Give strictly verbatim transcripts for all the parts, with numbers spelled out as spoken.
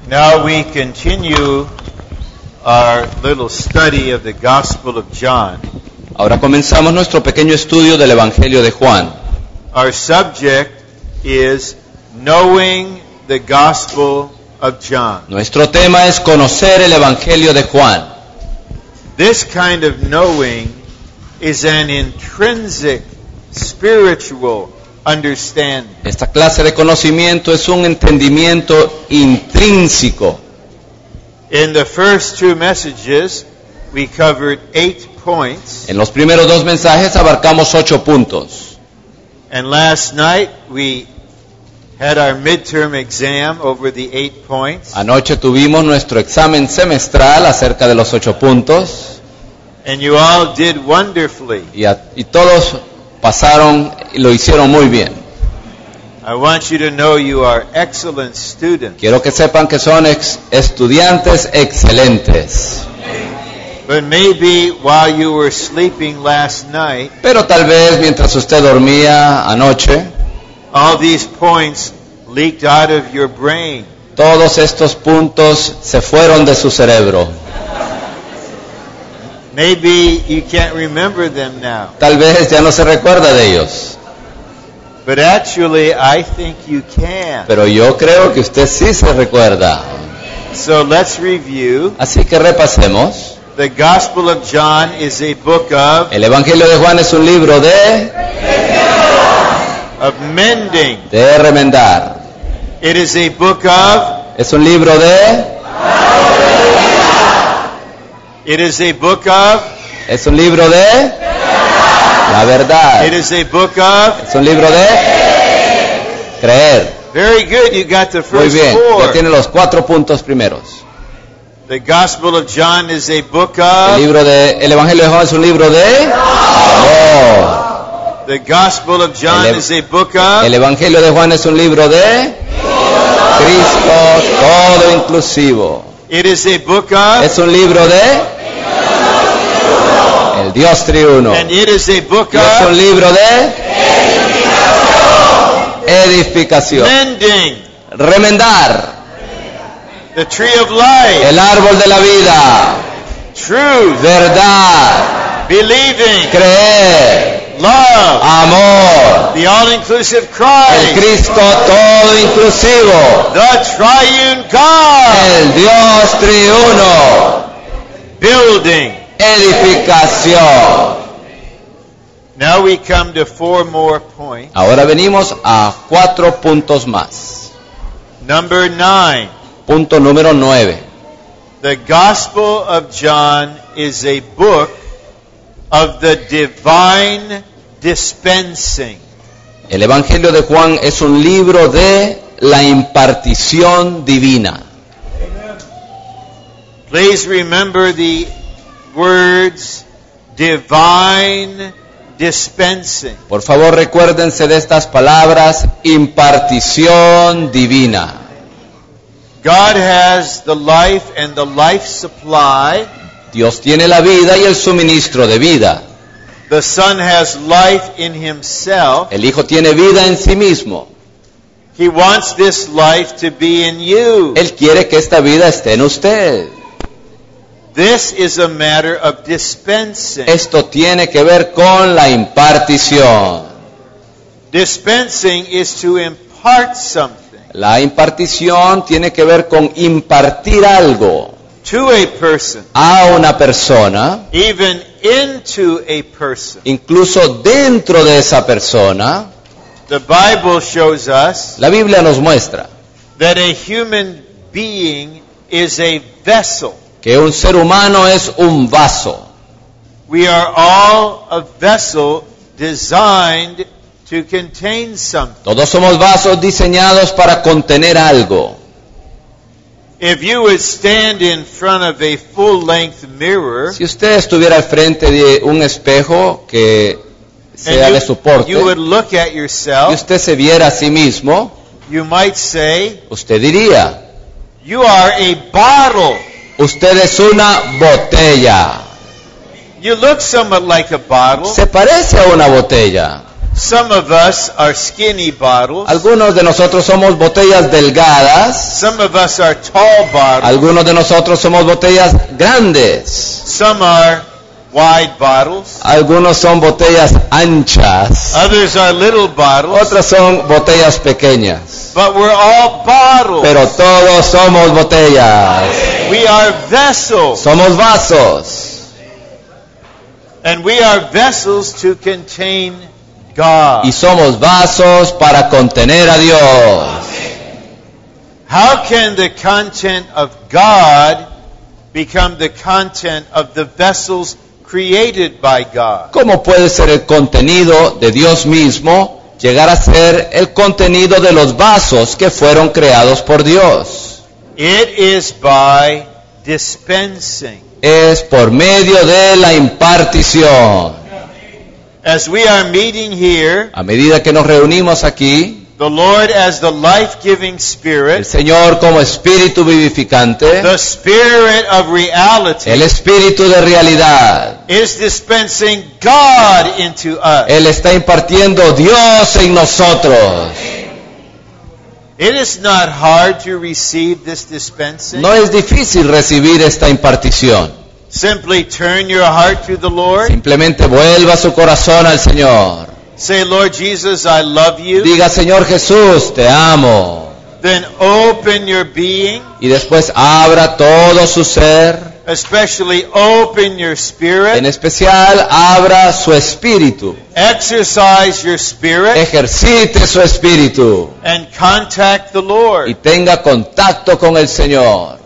Now we continue our little study of the Gospel of John. Ahora comenzamos nuestro pequeño estudio del Evangelio de Juan. Our subject is knowing the Gospel of John. Nuestro tema es conocer el Evangelio de Juan. This kind of knowing is an intrinsic spiritual understanding. Esta clase de conocimiento es un entendimiento intrínseco. In the first two messages, we covered eight points. En los primeros dos mensajes abarcamos ocho puntos. And last night we had our midterm exam over the eight points. Anoche tuvimos nuestro examen semestral acerca de los ocho puntos. And you all did wonderfully. Y, a, y todos pasaron y lo hicieron muy bien. I want you to know you are excellent students. Quiero que sepan que son ex estudiantes excelentes. But maybe while you were sleeping last night, Pero tal vez mientras usted dormía anoche, all these points leaked out of your brain. todos estos puntos se fueron de su cerebro. Maybe you can't remember them now. Tal vez ya no se recuerda de ellos. But actually, I think you can. Pero yo creo que usted sí se recuerda. So let's review. Así que repasemos. The Gospel of John is a book of, El Evangelio de Juan es un libro de, of mending. de remendar. It is a book of, Es un libro de, it is a book of, es un libro de la verdad. it is a book of. Es un libro de creer. Very good, you got the Muy first bien, ya four. tiene los cuatro puntos primeros. The Gospel of John is a book El of, libro de, el Evangelio de Juan es un libro de amor. the Gospel of John El- is a book of, El Evangelio de Juan es un libro de Cristo todo inclusivo. it is a book of, Es un libro de el Dios triuno. and it is a book Y es un of libro de edificación. mending, Remendar. the tree of life, El árbol de la vida. truth, Verdad. believing, Creer. love, Amor. the all-inclusive El Christ, Cristo todo inclusivo. the triune God, El Dios triuno. building. Edificación. Now we come to four more points. Ahora venimos a cuatro puntos más. Number nine, Punto número nueve. the Gospel of John is a book of the divine dispensing. El Evangelio de Juan es un libro de la impartición divina. Please remember the words divine dispensing. Por favor, recuérdense de estas palabras, impartición divina. God has the life and the life supply. Dios tiene la vida y el suministro de vida. The Son has life in himself. El Hijo tiene vida en sí mismo. He wants this life to be in you. Él quiere que esta vida esté en usted. This is a matter of dispensing. Esto tiene que ver con la impartición. Dispensing is to impart something La impartición tiene que ver con impartir algo to a person, a una persona, even into a person. incluso dentro de esa persona. The Bible shows us La Biblia nos muestra that a human being is a vessel. que un ser humano es un vaso. We are all a vessel designed to contain something. Todos somos vasos diseñados para contener algo. If you would stand in front of a full-length mirror, Si usted estuviera al frente de un espejo que sea and de you, soporte you would look at y yourself, usted se viera a sí mismo, you might say, usted diría, you are a bottle. usted es una botella. You look somewhat like a bottle. Se parece a una botella. Some of us are skinny bottles. Algunos de nosotros somos botellas delgadas. Some of us are tall bottles. Algunos de nosotros somos botellas grandes. Some are wide bottles. Algunos son botellas anchas. Others are little bottles. Otras son botellas pequeñas. But we're all bottles. Pero todos somos botellas. We are vessels. Somos vasos. And we are vessels to contain God. Y somos vasos para contener a Dios. How can the content of God become the content of the vessels created by God? ¿Cómo puede ser el contenido de Dios mismo llegar a ser el contenido de los vasos que fueron creados por Dios? It is by dispensing. Es por medio de la impartición. As we are meeting here, A medida que nos reunimos aquí, the Lord as the life-giving el Spirit, Señor como espíritu vivificante, the Spirit of reality, el espíritu de realidad, is dispensing God into us. Él está impartiendo Dios en nosotros. It is not hard to receive this dispensing. No es difícil recibir esta impartición. Simply turn your heart to the Lord. Simplemente vuelva su corazón al Señor. Say, Lord Jesus, I love you. Diga, Señor Jesús, te amo. Then open your being, Y después abra todo su ser. especially open your En spirit. especial, abra su espíritu. Exercise your spirit Ejercite su espíritu. and contact the Y Lord. tenga contacto con el Señor.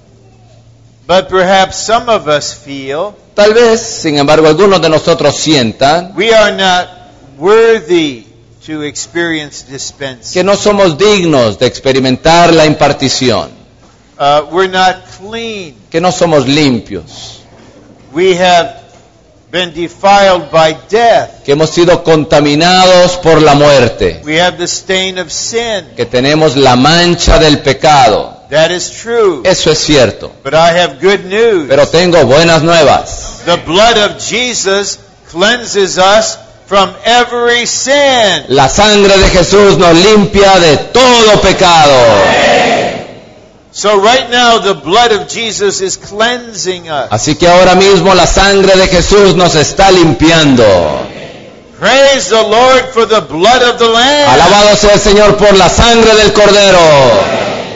But perhaps some of us feel Tal vez, sin embargo, algunos de nosotros sientan we are not worthy to experience dispensing. que no somos dignos de experimentar la impartición, Uh, we're not clean. que no somos limpios, We have been defiled by death. que hemos sido contaminados por la muerte, We have the stain of sin. que tenemos la mancha del pecado. That is true. Eso es cierto. But I have good news. Pero tengo buenas nuevas. The blood of Jesus cleanses us from every sin. La sangre de Jesús nos limpia de todo pecado. So right now the blood of Jesus is cleansing us. Así que ahora mismo la sangre de Jesús nos está limpiando. Praise the Lord for the blood of the Lamb. Alabado sea el Señor por la sangre del Cordero.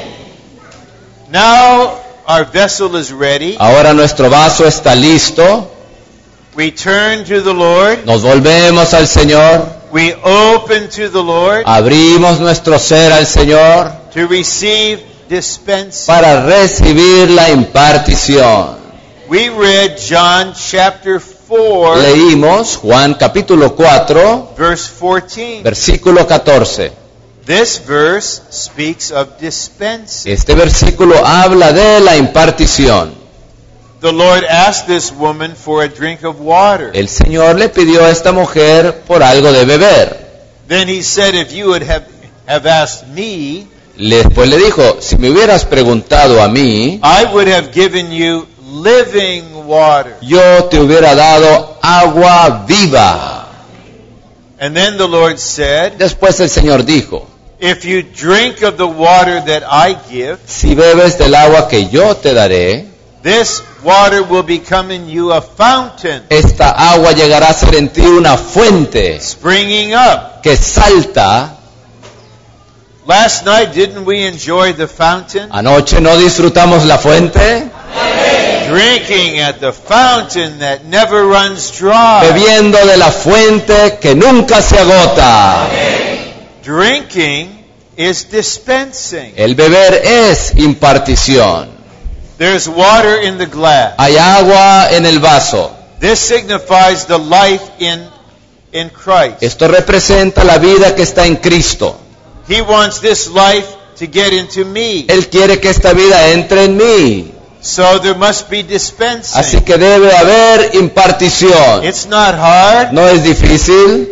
Now our vessel is ready. Ahora nuestro vaso está listo. We turn to the Lord. Nos volvemos al Señor. We open to the Lord Abrimos nuestro ser al Señor to receive dispensing. para recibir la impartición. We read John chapter four, Leímos Juan capítulo cuatro, verse fourteen. versículo catorce. This verse speaks of dispensing. Este versículo habla de la impartición. The Lord asked this woman for a drink of water. El Señor le pidió a esta mujer por algo de beber. Then he said, if you would have, have asked me, Después le dijo, si me hubieras preguntado a mí, I would have given you living water. yo te hubiera dado agua viva. And then the Lord said, Después el Señor dijo, if you drink of the water that I give, si bebes del agua que yo te daré, this water will become in you a fountain, esta agua llegará a ser en ti una fuente springing up. que salta. Last night, didn't we enjoy the fountain? Anoche no disfrutamos la fuente, Drinking at the fountain that never runs dry. bebiendo de la fuente que nunca se agota. Drinking is dispensing. El beber es impartición. There's water in the glass. Hay agua en el vaso. This signifies the life in, in Christ. Esto representa la vida que está en Cristo. He wants this life to get into me. Él quiere que esta vida entre en mí. So there must be dispensing. Así que debe haber impartición. It's not hard. No es difícil.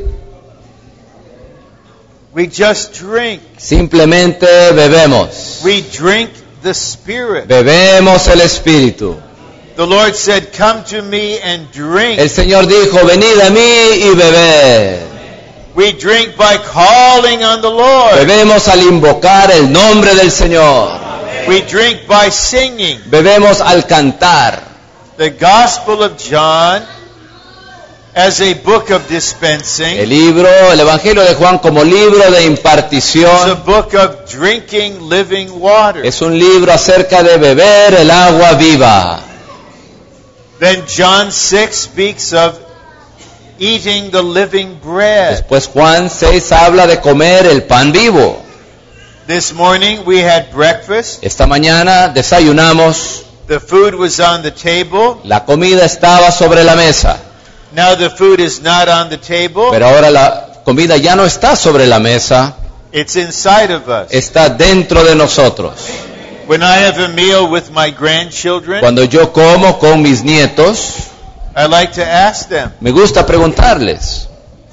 We just drink. Simplemente bebemos. We drink the Spirit. Bebemos el Espíritu. The Lord said, come to me and drink. El Señor dijo, venid a mí y bebed. We drink by calling on the Lord. Bebemos al invocar el nombre del Señor. We drink by singing. Bebemos al cantar. The Gospel of John as a book of dispensing. El libro, el Evangelio de Juan como libro de It's a impartición book of drinking living water. es un libro acerca de beber el agua viva. Then John six speaks of eating the living bread. Después Juan seis habla de comer el pan vivo. This morning we had breakfast. Esta mañana desayunamos, The food was on the table. la comida estaba sobre la mesa, Now the food is not on the table. pero ahora la comida ya no está sobre la mesa, It's inside of us. está dentro de nosotros. When I have a meal with my grandchildren, Cuando yo como con mis nietos, I like to ask them, me gusta preguntarles,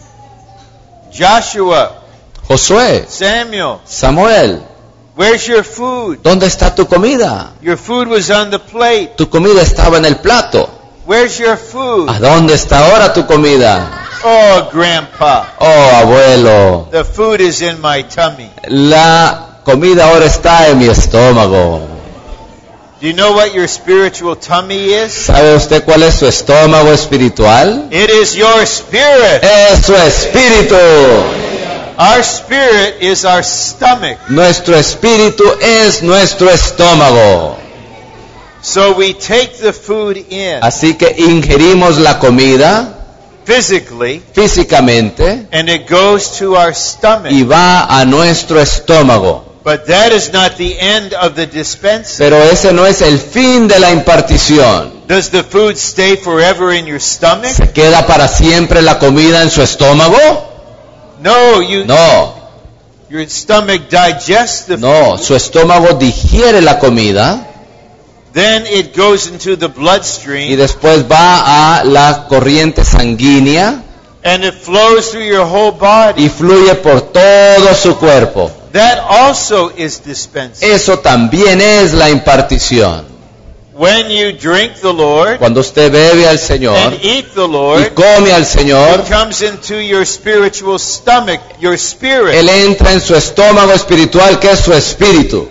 Joshua, Josué, Samuel, Samuel, where's your food? ¿dónde está tu comida? Your food was on the plate. Tu comida estaba en el plato. Where's your food? ¿A dónde está ahora tu comida? Oh, Grandpa, Oh, abuelo, the food is in my tummy. la comida ahora está en mi estómago. Do you know what your spiritual tummy is? ¿Sabe usted cuál es su estómago espiritual? It is your spirit. Es su espíritu. Our spirit is our stomach. Nuestro espíritu es nuestro estómago. So we take the food in Así que ingerimos la comida physically, físicamente and it goes to our stomach. y va a nuestro estómago. But that is not the end of the dispensing. Pero ese no es el fin de la impartición. Does the food stay forever in your stomach? ¿Se queda para siempre la comida en su estómago? No, you, No, your stomach digests the no, food. su estómago digiere la comida Then it goes into the y bloodstream después va a la corriente sanguínea and it flows through your whole body. y fluye por todo su cuerpo. That also is dispensing. Eso también es la impartición. When you drink the Lord Cuando usted bebe al Señor and eat the y Lord, come al Señor, it comes into your spiritual stomach, your spirit. Él entra en su estómago espiritual, que es su espíritu.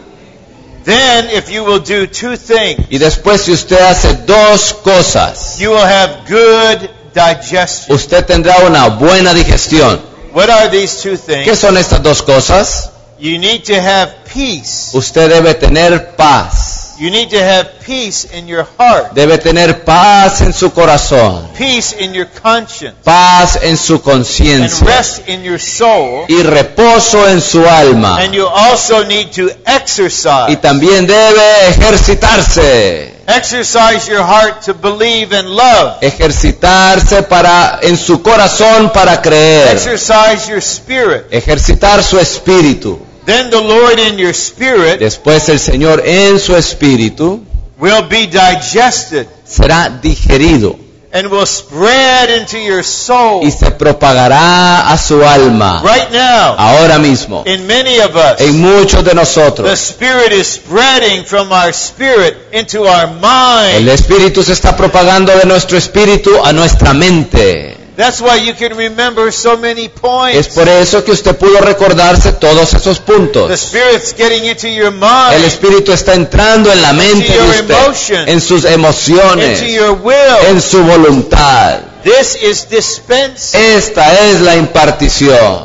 Then if you will do two things, Y después, si usted hace dos cosas, you will have good digestion. usted tendrá una buena digestión. What are these two ¿Qué things? son estas dos cosas? You need to have peace. Usted debe tener paz. You need to have peace in your heart, Debe tener paz en su corazón, peace in your conscience, paz en su and conciencia rest in your soul. y reposo en su alma. And you also need to Y exercise. también debe ejercitarse. Exercise your heart to believe and love. Ejercitarse para, en su corazón para creer. Exercise your spirit. Ejercitar su espíritu. Then the Lord in your spirit Después el Señor en su espíritu will be digested será digerido and will spread into your soul. y se propagará a su alma. Right now, Ahora mismo, in many of us, en muchos de the nosotros, Spirit is spreading from our spirit into our el mind. espíritu se está propagando de nuestro espíritu a nuestra mente. That's why you can remember so many Es points. por eso que usted pudo recordarse todos esos The puntos. Spirit's getting into your El mind, espíritu está entrando en la mente de usted, en sus emociones, into your will. en su voluntad. This is dispensing. Esta es la impartición.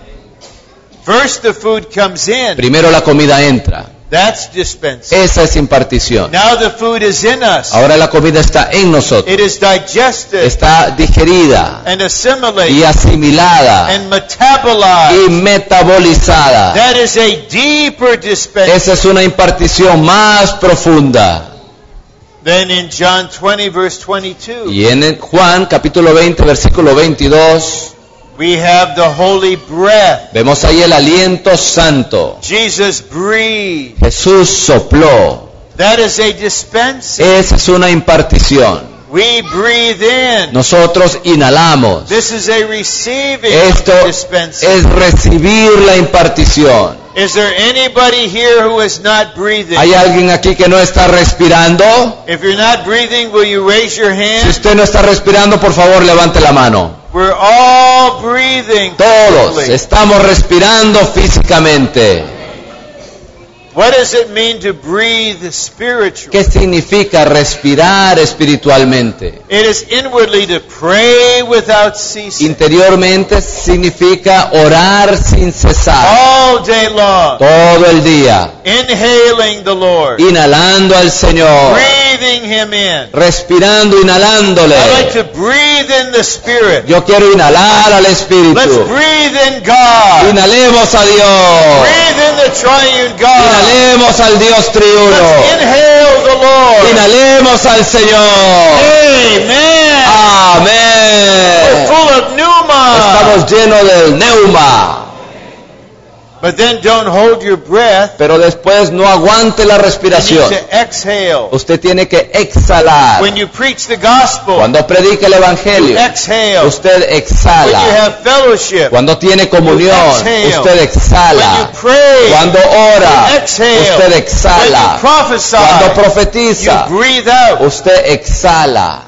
First the food comes in. Primero la comida entra. That's dispensing. Esa es impartición. Now the food is in us. Ahora la comida está en nosotros. It is digested Está digerida and y assimilated asimilada and metabolized. y metabolizada. That is a deeper dispensing. Esa es una impartición más profunda. Then in John twenty verse twenty-two, Y en Juan capítulo veinte versículo veintidós we have the holy breath. vemos ahí el aliento santo. Jesus breathed. Jesús sopló. That is a dispensing. Esa es una impartición. We breathe in. Nosotros inhalamos. This is a receiving Esto dispensing. es recibir la impartición. Is there anybody here who is not breathing? ¿Hay alguien aquí que no está respirando? If you're not breathing, will you raise your Si hand? usted no está respirando, por favor, levante la mano. We're all breathing. Todos physically. estamos respirando físicamente. What does it mean to breathe spiritually? ¿Qué significa respirar espiritualmente? It is inwardly to pray without ceasing. Interiormente significa orar sin cesar, All day long. todo el día, Inhaling the Lord. inhalando al Señor, Breathing Him in. respirando, I like inhalándole. to breathe in the Spirit. Yo quiero inhalar al Let's Espíritu. breathe in God. Inhalemos a Dios. Breathe in the triune God. Inhalemos al Dios Let's triuno. inhale the Lord. Inhalemos al Señor. Amen. We're Amén. full of pneuma. Estamos llenos del neuma. But then don't hold your breath. Pero después no aguante la You need respiración. to exhale. Usted tiene que exhalar. When you preach the gospel, Cuando predica el you Evangelio, exhale. usted When you exhala. have fellowship, Cuando tiene comunión, exhale. usted when you exhala. pray, Cuando ora, you exhale. usted when you exhala. prophesy, Cuando you profetiza, breathe out. usted exhala.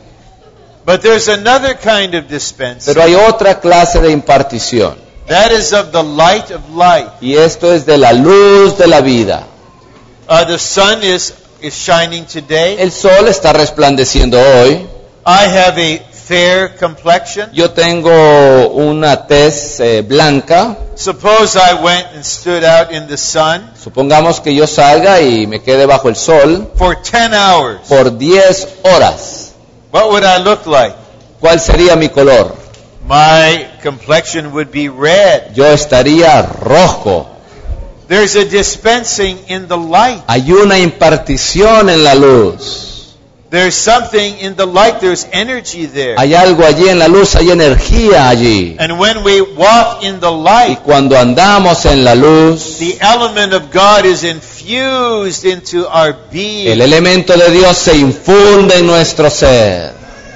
But there's another kind of dispensing. Pero hay otra clase de impartición. That is of the light of life. Y esto es de la luz de la vida. Uh, the sun is, is shining today. El sol está resplandeciendo hoy. I have a fair complexion. Yo tengo una tez eh, blanca. Suppose I went and stood out in the sun Supongamos que yo salga y me quede bajo el sol for ten hours. por diez horas. What would I look like? ¿Cuál sería mi color? My complexion would be red. Yo estaría rojo. There's a dispensing in the light. Hay una impartición en la luz. There's something in the light. There's energy there. Hay algo allí en la luz, hay energía allí. And when we walk in the Y light, cuando andamos en la luz, the element of God is infused into our being. el elemento de Dios se infunde en nuestro ser.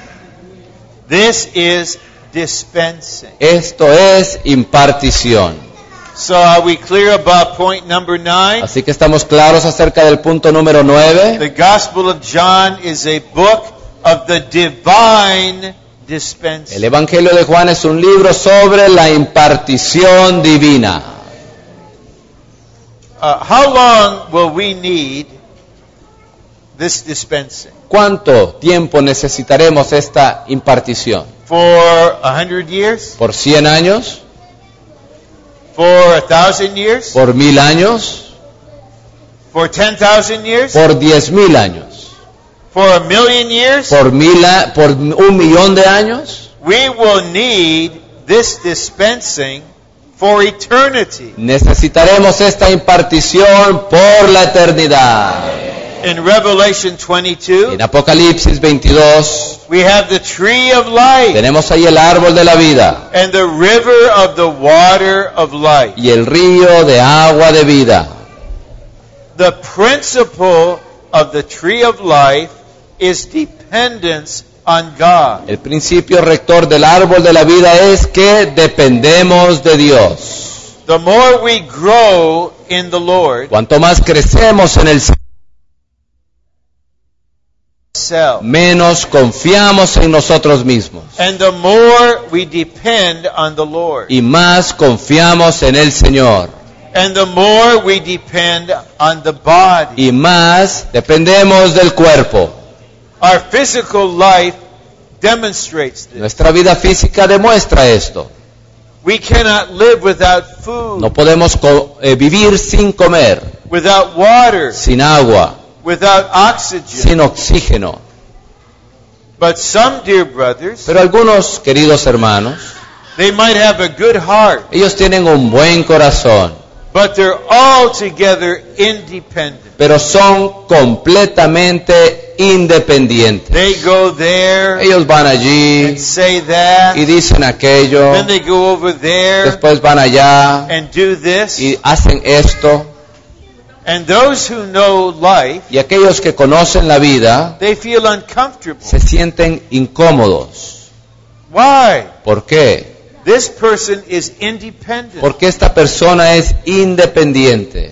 This is dispensing. Esto es impartición. So are we clear about point number nine? Así que estamos claros acerca del punto número nueve. The Gospel of John is a book of the divine dispensing. El Evangelio de Juan es un libro sobre la impartición divina. Uh, how long will we need this dispensing? ¿Cuánto tiempo necesitaremos esta impartición? For a hundred years? ¿Por cien años? For a thousand years? ¿Por mil años? For ten thousand years? ¿Por diez mil años? For a million years? ¿Por, mil a- ¿Por un millón de años? We will need this dispensing for eternity. Necesitaremos esta impartición por la eternidad. In Revelation twenty-two, En Apocalipsis veintidós we have the tree of life tenemos ahí el árbol de la vida and the river of the water of life. y el río de agua de vida. The principle of the tree of life is dependence on God. El principio rector del árbol de la vida es que dependemos de Dios. The more we grow in the Lord, Cuanto más crecemos en el Señor, self, menos confiamos en nosotros mismos and the more we depend on the Lord, y más confiamos en el Señor and the more we depend on the body. y más dependemos del cuerpo. Our physical life demonstrates this. Nuestra vida física demuestra esto. We cannot live without food, No podemos co- eh, vivir sin comer, without water, sin agua, without oxygen. sin oxígeno. But some dear brothers, Pero algunos, queridos hermanos, they might have a good heart, ellos tienen un buen corazón, but they're altogether independent. pero son completamente independientes. They go there Ellos van allí and say that, y dicen aquello, then they go over there después van allá and do this. y hacen esto. And those who know life, Y aquellos que conocen la vida they feel uncomfortable. se sienten incómodos. Why? ¿Por qué? This person is independent. Porque esta persona es independiente.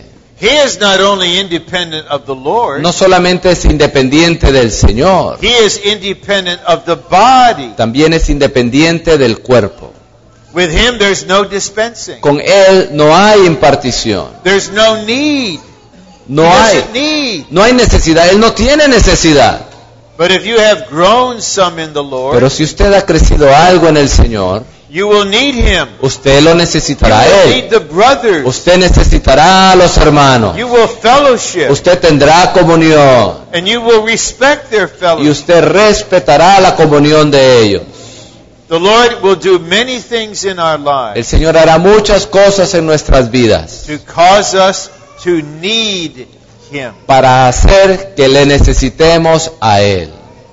He is not only independent of the Lord, no solamente es independiente del Señor, he is independent of the body. también es independiente del cuerpo. With him there's no dispensing. Con Él no hay impartición, There's no need. no he hay, doesn't need. no hay necesidad, Él no tiene necesidad. But if you have grown some in the Lord, Pero si usted ha crecido algo en el Señor, you will need him. usted lo You necesitará a will Él. need the brothers. Usted necesitará a los hermanos. You will fellowship. Usted tendrá comunión And you will respect their y fellowship. usted respetará la comunión de ellos. The Lord will do many things in our El lives Señor hará muchas cosas en nuestras vidas to cause us to need him. para hacer que le necesitemos a Él.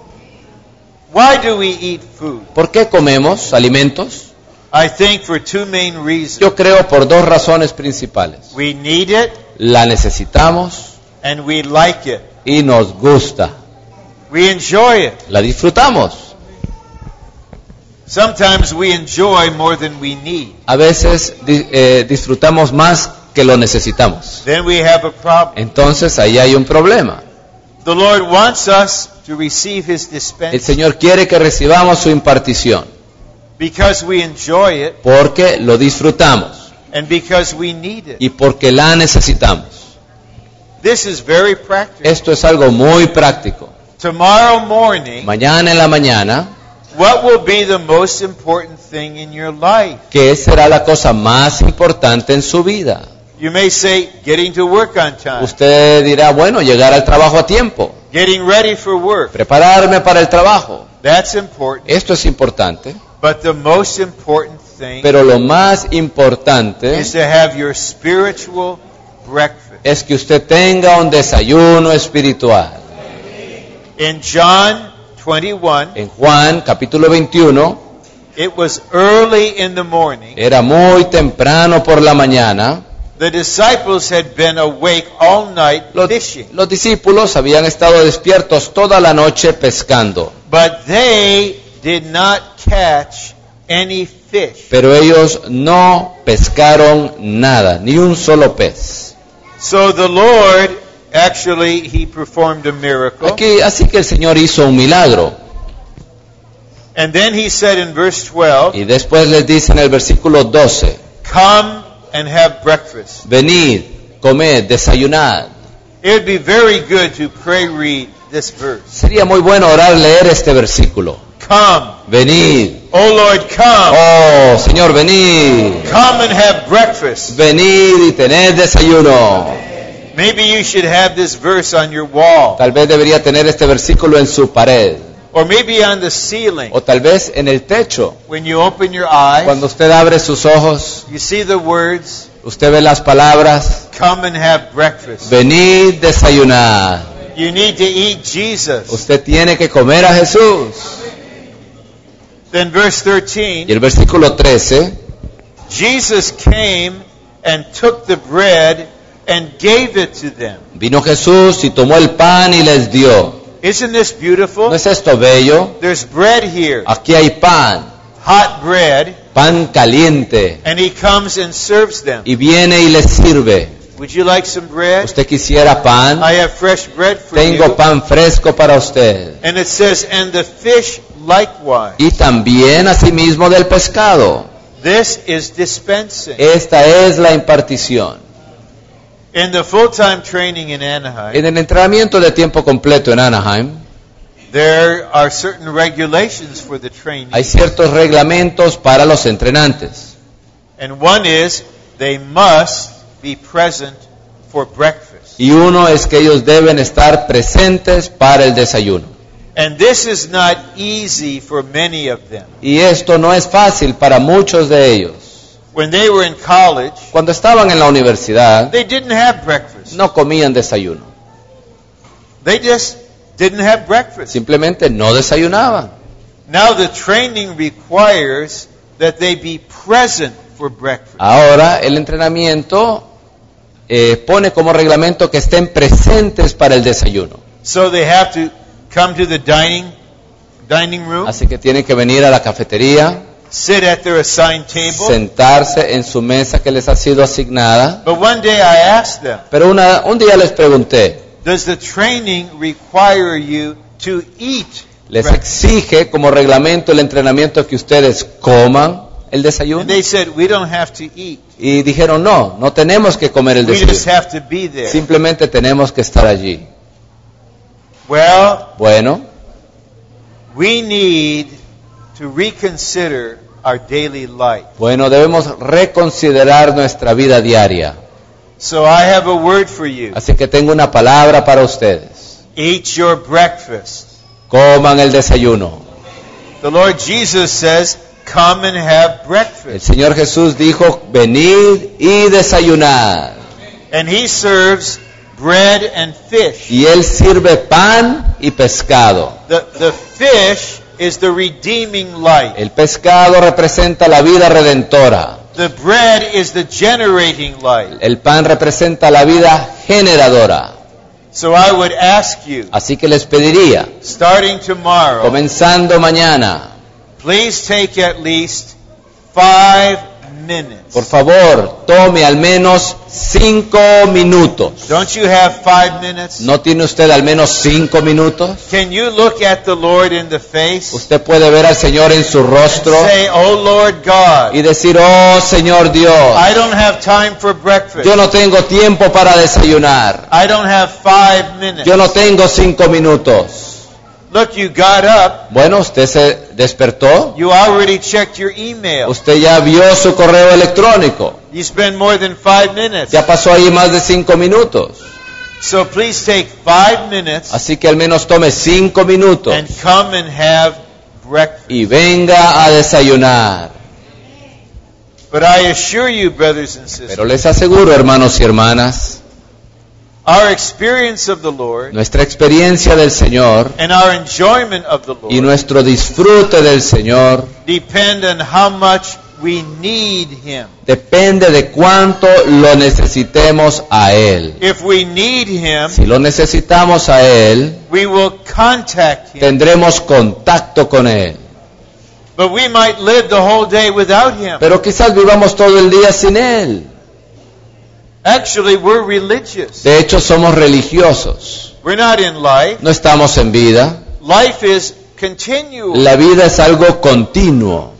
Why do we eat food? ¿Por qué comemos alimentos? I think for two main reasons. Yo creo por dos razones principales. We need it La necesitamos and we like it. y nos gusta. We enjoy it. La disfrutamos. Sometimes we enjoy more than we need. A veces di- eh, disfrutamos más que lo necesitamos. Then we have a problem. Entonces ahí hay un problema. The Lord wants us to receive his El dispensing Señor quiere que recibamos su impartición because we enjoy it porque lo disfrutamos and because we need it. y porque la necesitamos. This is very practical. Esto es algo muy práctico. Tomorrow morning, Mañana en la mañana, what will be the most important thing in your life? ¿qué será la cosa más importante en su vida? You may say, getting to work on time, Usted dirá, bueno, llegar al trabajo a tiempo, getting ready for work. prepararme para el trabajo. That's important. Esto es importante, But the most important thing pero lo más importante is to have your spiritual breakfast. es que usted tenga un desayuno espiritual. In John twenty-one, En Juan capítulo veintiuno, it was early in the morning. era muy temprano por la mañana. The disciples had been awake all night Los, fishing, los discípulos habían estado despiertos toda la noche pescando, but they did not catch any fish. pero ellos no pescaron nada, ni un solo pez. So the Lord, actually, he performed a miracle. Aquí, así que el Señor hizo un milagro. And then he said in verse twelve, Y después les dice en el versículo doce, come and have breakfast. venid, comed, desayunad. It would be very good to pray read this verse. Sería muy bueno orar, leer este versículo. Come, Venid, O Lord, come. oh Señor, venid, Come and have breakfast. venid y tened desayuno. Maybe you should have this verse on your wall, Tal vez debería tener este versículo en su pared, or maybe on the ceiling. o tal vez en el techo. When you open your eyes, Cuando usted abre sus ojos, you see the words, usted ve las palabras, come and have breakfast. venid, desayunad. You need to eat Jesus. Usted tiene que comer a Jesús. Then verse Y thirteen, el versículo trece, Jesus came and took the bread and gave it to them. vino Jesús y tomó el pan y les dio. Isn't this beautiful? ¿No es esto bello? There's bread here, Aquí hay pan, hot bread, pan caliente, and he comes and serves them. y viene y les sirve. Would you like some bread? ¿Usted quisiera pan? I have fresh bread for Tengo you. pan fresco para usted. And it says, and the fish likewise. Y también asimismo del pescado. This is dispensing. Esta es la impartición. In the full-time training in Anaheim, En el entrenamiento de tiempo completo en Anaheim, there are certain regulations for the training. hay ciertos reglamentos para los entrenantes. And one is, they must be present for breakfast. Y uno es que ellos deben estar presentes para el desayuno. And this is not easy for many of them. Y esto no es fácil para muchos de ellos. When they were in college, Cuando estaban en la universidad, they didn't have breakfast. no comían desayuno. They just didn't have breakfast. Simplemente no desayunaban. Now the training requires that they be present for breakfast. Ahora el entrenamiento eh, pone como reglamento que estén presentes para el desayuno. So they have to come to the dining dining room Así que tienen que venir a la cafetería sit at their assigned table. sentarse en su mesa que les ha sido asignada. But one day I asked them, Pero una, un día les pregunté, does the training require you to eat ¿les breakfast? exige como reglamento el entrenamiento que ustedes coman el desayuno? And they said, we don't have to eat. Y dijeron, no, no tenemos que comer el We just desayuno. have to be there. Simplemente tenemos que estar allí. Well, Bueno, we need to reconsider our daily life. bueno, debemos reconsiderar nuestra vida diaria. So I have a word for you. Así que tengo una palabra para ustedes. Eat your breakfast. Coman el desayuno. The Lord Jesus says, come and have El breakfast. Señor Jesús dijo, venid y desayunad. And He serves bread and fish. Y Él sirve pan y pescado. The, the fish is the redeeming light. El pescado representa la vida redentora. The bread is the generating light. El pan representa la vida generadora. So I would ask you, Así que les pediría, starting tomorrow, comenzando mañana, please take at least five minutes. por favor, tome al menos cinco minutos. Don't you have five minutes? ¿No tiene usted al menos cinco minutos? Can you look at the Lord in the face Usted puede ver al Señor en su and rostro say, oh Lord God, y decir, oh Señor Dios, I don't have time for breakfast. yo no tengo tiempo para desayunar. I don't have five minutes. Yo no tengo cinco minutos. Look, you got up. Bueno, usted se despertó. You already checked your email. Usted ya vio su correo electrónico. You spend more than five minutes. Ya pasó ahí más de cinco minutos. So please take five minutes Así que al menos tome cinco minutos and come and have breakfast. y venga a desayunar. But I assure you, brothers and sisters, Pero les aseguro, hermanos y hermanas, our experience of the Lord nuestra experiencia del Señor and our enjoyment of the y Lord nuestro disfrute del Señor depend on how much we need Him. depende de cuánto lo necesitemos a Él. If we need Him, Si lo necesitamos a Él, we will contact Him. tendremos contacto con Él. But we might live the whole day without Him. Pero quizás vivamos todo el día sin Él. Actually, we're religious. De hecho, somos religiosos. We're not in life. No estamos en vida. Life is continual. La vida es algo continuo.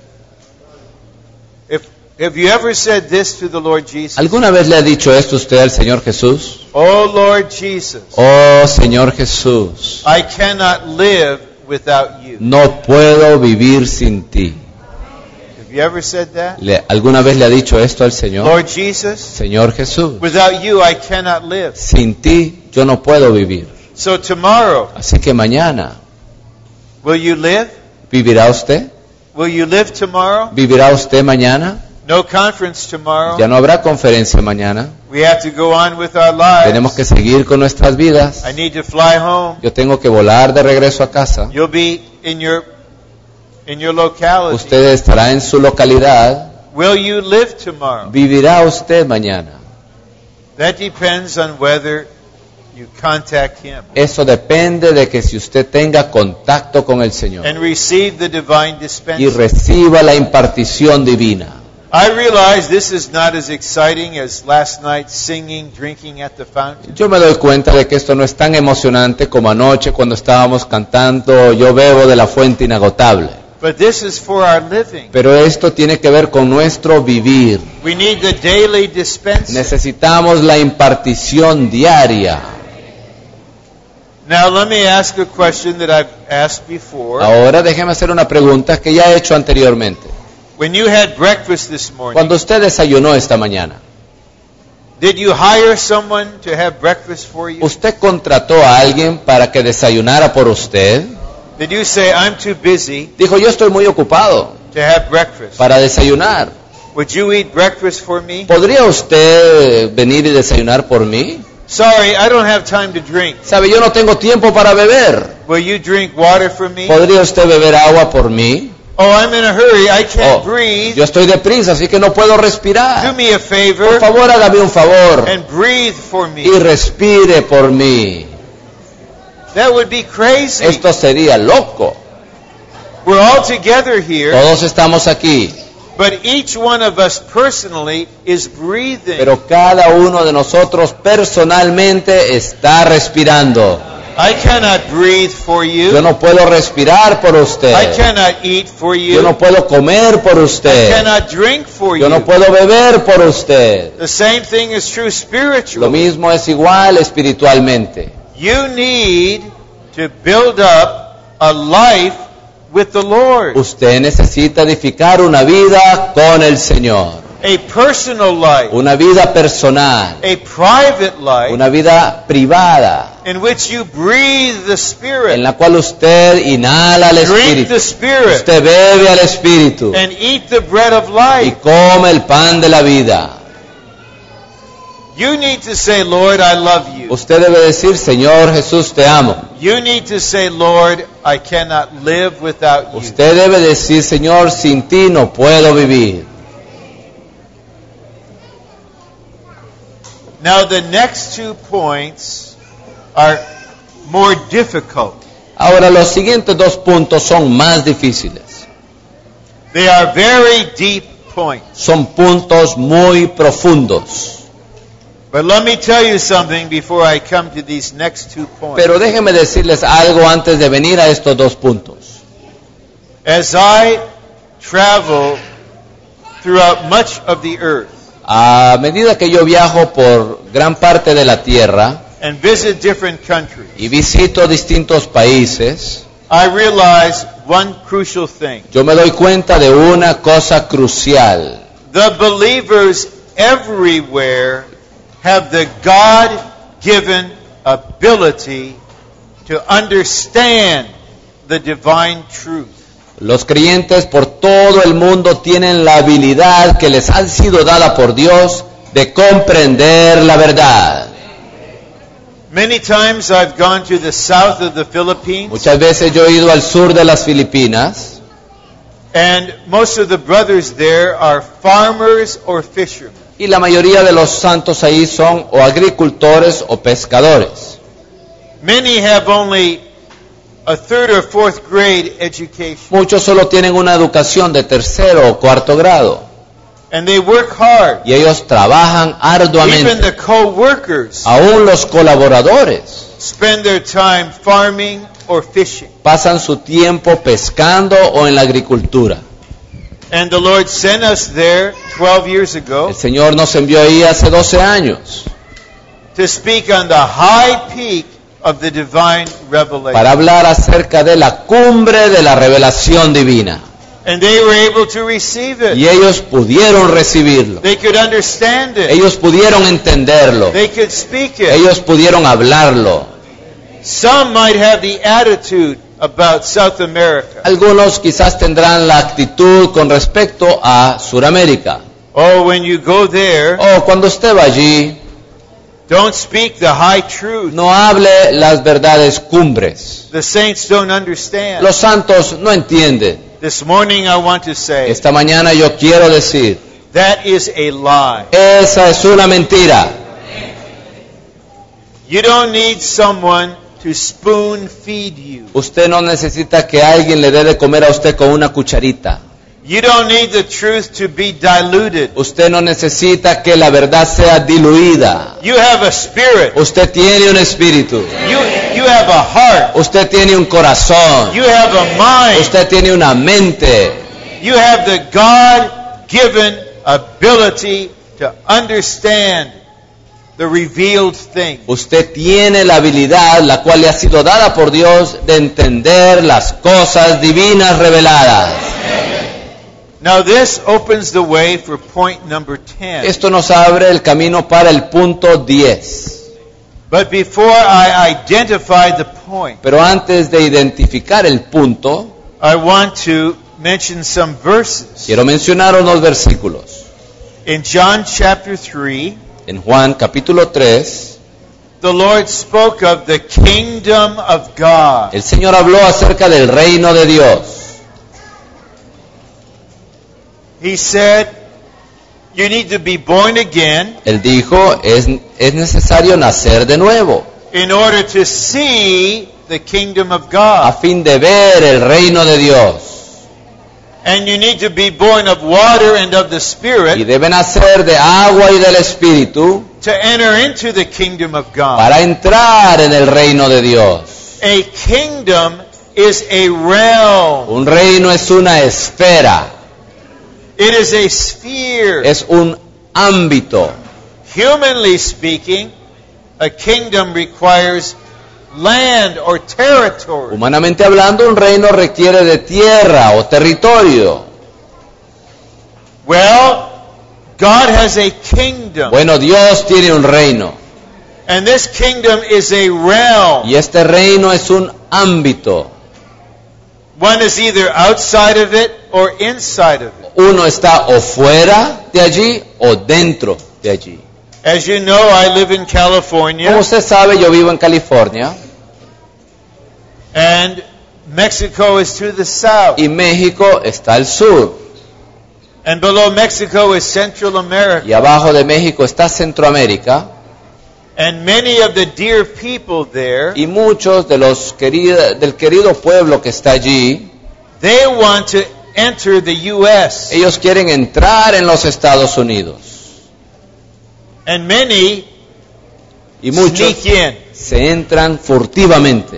If, have you ever said this to the Lord Jesus? ¿Alguna vez le ha dicho esto usted al Señor Jesús? Oh Lord Jesus, Oh Señor Jesús, I cannot live without you. no puedo vivir sin ti. Have you ever said that? ¿Le- ¿Alguna vez le ha dicho esto al Señor? Lord Jesus, Señor Jesús, without you I cannot live. sin ti yo no puedo vivir. So tomorrow, Así que mañana, will you live? ¿vivirá usted? Will you live tomorrow? ¿Vivirá usted mañana? No conference tomorrow. Ya no habrá conferencia mañana. We have to go on with our lives. Tenemos que seguir con nuestras vidas. I need to fly home. Yo tengo que volar de regreso a casa. You'll be in your in your locality. Usted estará en su localidad. Will you live tomorrow? ¿Vivirá usted mañana? That depends on whether you contact Him Eso depende de que si usted tenga contacto con el Señor and receive the divine y dispensation. reciba la impartición divina. I realize this is not as exciting as last night singing, drinking at the fountain. Yo me doy cuenta de que esto no es tan emocionante como anoche cuando estábamos cantando Yo bebo de la fuente inagotable. But this is for our living. Pero esto tiene que ver con nuestro vivir. We need the daily dispensation. Necesitamos la impartición diaria. Now let me ask a question that I've asked before. Ahora déjeme hacer una pregunta que ya he hecho anteriormente. When you had breakfast this morning, Cuando usted desayunó esta mañana, did you hire someone to have breakfast for you? ¿usted contrató a alguien para que desayunara por usted? Did you say, I'm too busy Dijo, yo estoy muy ocupado to have breakfast? para desayunar. Would you eat breakfast for me? ¿Podría usted venir y desayunar por mí? Sorry, I don't have time to drink. Sabe, yo no tengo tiempo para beber. Will you drink water for me? ¿Podría usted beber agua por mí? Oh, I'm in a hurry. I can't Oh, breathe. yo estoy deprisa, así que no puedo Do respirar. me a Por favor favor, hágame un favor and breathe for me. y respire por mí. That would be crazy. Esto sería loco. We're all together here, Todos estamos aquí, but each one of us personally is breathing. pero cada uno de nosotros personalmente está respirando. I cannot breathe for you. Yo no puedo respirar por I usted. cannot eat for you. Yo no puedo comer por I usted. cannot drink for Yo you. no puedo beber por usted. The same thing is true Lo spiritually. mismo es igual espiritualmente. You need to build up a life with the Lord. Usted necesita edificar una vida con el Señor. A personal life. Una vida personal. A private life Una vida privada. in which you breathe the En Spirit. la cual usted inhala al Drink Espíritu. the Spirit. Usted bebe al Espíritu. And eat the bread of Y life. come el pan de la vida. You need to say, Lord, I love you. Usted debe decir, Señor Jesús, te amo. You need to say, Lord, I cannot live without you. Usted debe decir, Señor, sin ti no puedo vivir. Now the next two points are more difficult. Ahora, los siguientes dos puntos son más difíciles. They are very deep points. Son puntos muy profundos. But let me tell you something before I come to these next two points. Pero déjenme decirles algo antes de venir a estos dos puntos. As I travel throughout much of the earth A medida que yo viajo por gran parte de la tierra and visit different countries, y visito distintos países, I realize one crucial thing. yo me doy cuenta de una cosa crucial. The believers everywhere have the God-given ability to understand the divine truth. Los creyentes por todo el mundo tienen la habilidad que les ha sido dada por Dios de comprender la verdad. Many times I've gone to the south of the Philippines, Muchas veces yo he ido al sur de las Filipinas and most of the brothers there are farmers or fishermen. y la mayoría de los santos ahí son o agricultores o pescadores. Many have only a third or fourth grade education, Muchos solo tienen una educación de tercero o cuarto grado and they work hard. y ellos trabajan Even arduamente. the co-workers Aún los colaboradores spend their time farming or fishing. pasan su tiempo pescando o en la agricultura. And the Lord sent us there twelve years ago El Señor nos envió ahí hace doce años to speak on the high peak of the divine revelation. para hablar acerca de la cumbre de la revelación divina. And they were able to receive it. Y ellos pudieron recibirlo. They could understand it. Ellos pudieron entenderlo. They could speak it. Ellos pudieron hablarlo. Some might have the attitude about South America. Algunos quizás tendrán la actitud con respecto a Sudamérica. Oh, when you go there, Oh, cuando usted va allí, don't speak the high truth. no hable las verdades cumbres. The saints don't understand. Los santos no entienden. This morning I want to say, Esta mañana yo quiero decir, that is a lie. esa es una mentira. You don't need someone to spoon feed you. Usted no necesita que alguien le dé de comer a usted con una cucharita. You don't need the truth to be diluted. Usted no necesita que la verdad sea diluida. You have a spirit. Usted tiene un espíritu. You, you have a heart. Usted tiene un corazón. You have a mind. Usted tiene una mente. You have the God-given ability to understand the revealed thing. Usted tiene la habilidad, la cual le ha sido dada por Dios, de entender las cosas divinas reveladas. Now this opens the way for point number ten. Esto nos abre el camino para el punto diez. But before I identify the point, Pero antes de identificar el punto, I want to mention some verses. quiero mencionar unos versículos. In John chapter three, En Juan capítulo tres, the Lord spoke of the kingdom of God. el Señor habló acerca del reino de Dios. He said, you need to be born again Él dijo, es, es necesario nacer de nuevo in order to see the kingdom of a God. fin de ver el reino de Dios. And you need to be born of water and of the Y Spirit deben hacer de agua y del Espíritu to enter into the kingdom of God. para entrar en el reino de Dios. A kingdom is a realm. Un reino es una esfera, It is a sphere. es un ámbito. Humanly speaking, a kingdom requires land or territory. Humanamente hablando, un reino requiere de tierra o territorio. Well, God has a kingdom. Bueno, Dios tiene un reino And this kingdom is a realm. y este reino es un ámbito. One is either outside of it or inside of it. Uno está o fuera de allí o dentro de allí. As you know, I live in Como California, usted sabe, yo vivo en California and Mexico is to the south. y México está al sur. And below Mexico is Central America. Y abajo de México está Centroamérica. And many of the dear people there, Y muchos de los querida- del querido pueblo que está allí, they want to enter the U S ellos quieren entrar en los Estados Unidos. And many Y muchos sneak in. se entran furtivamente.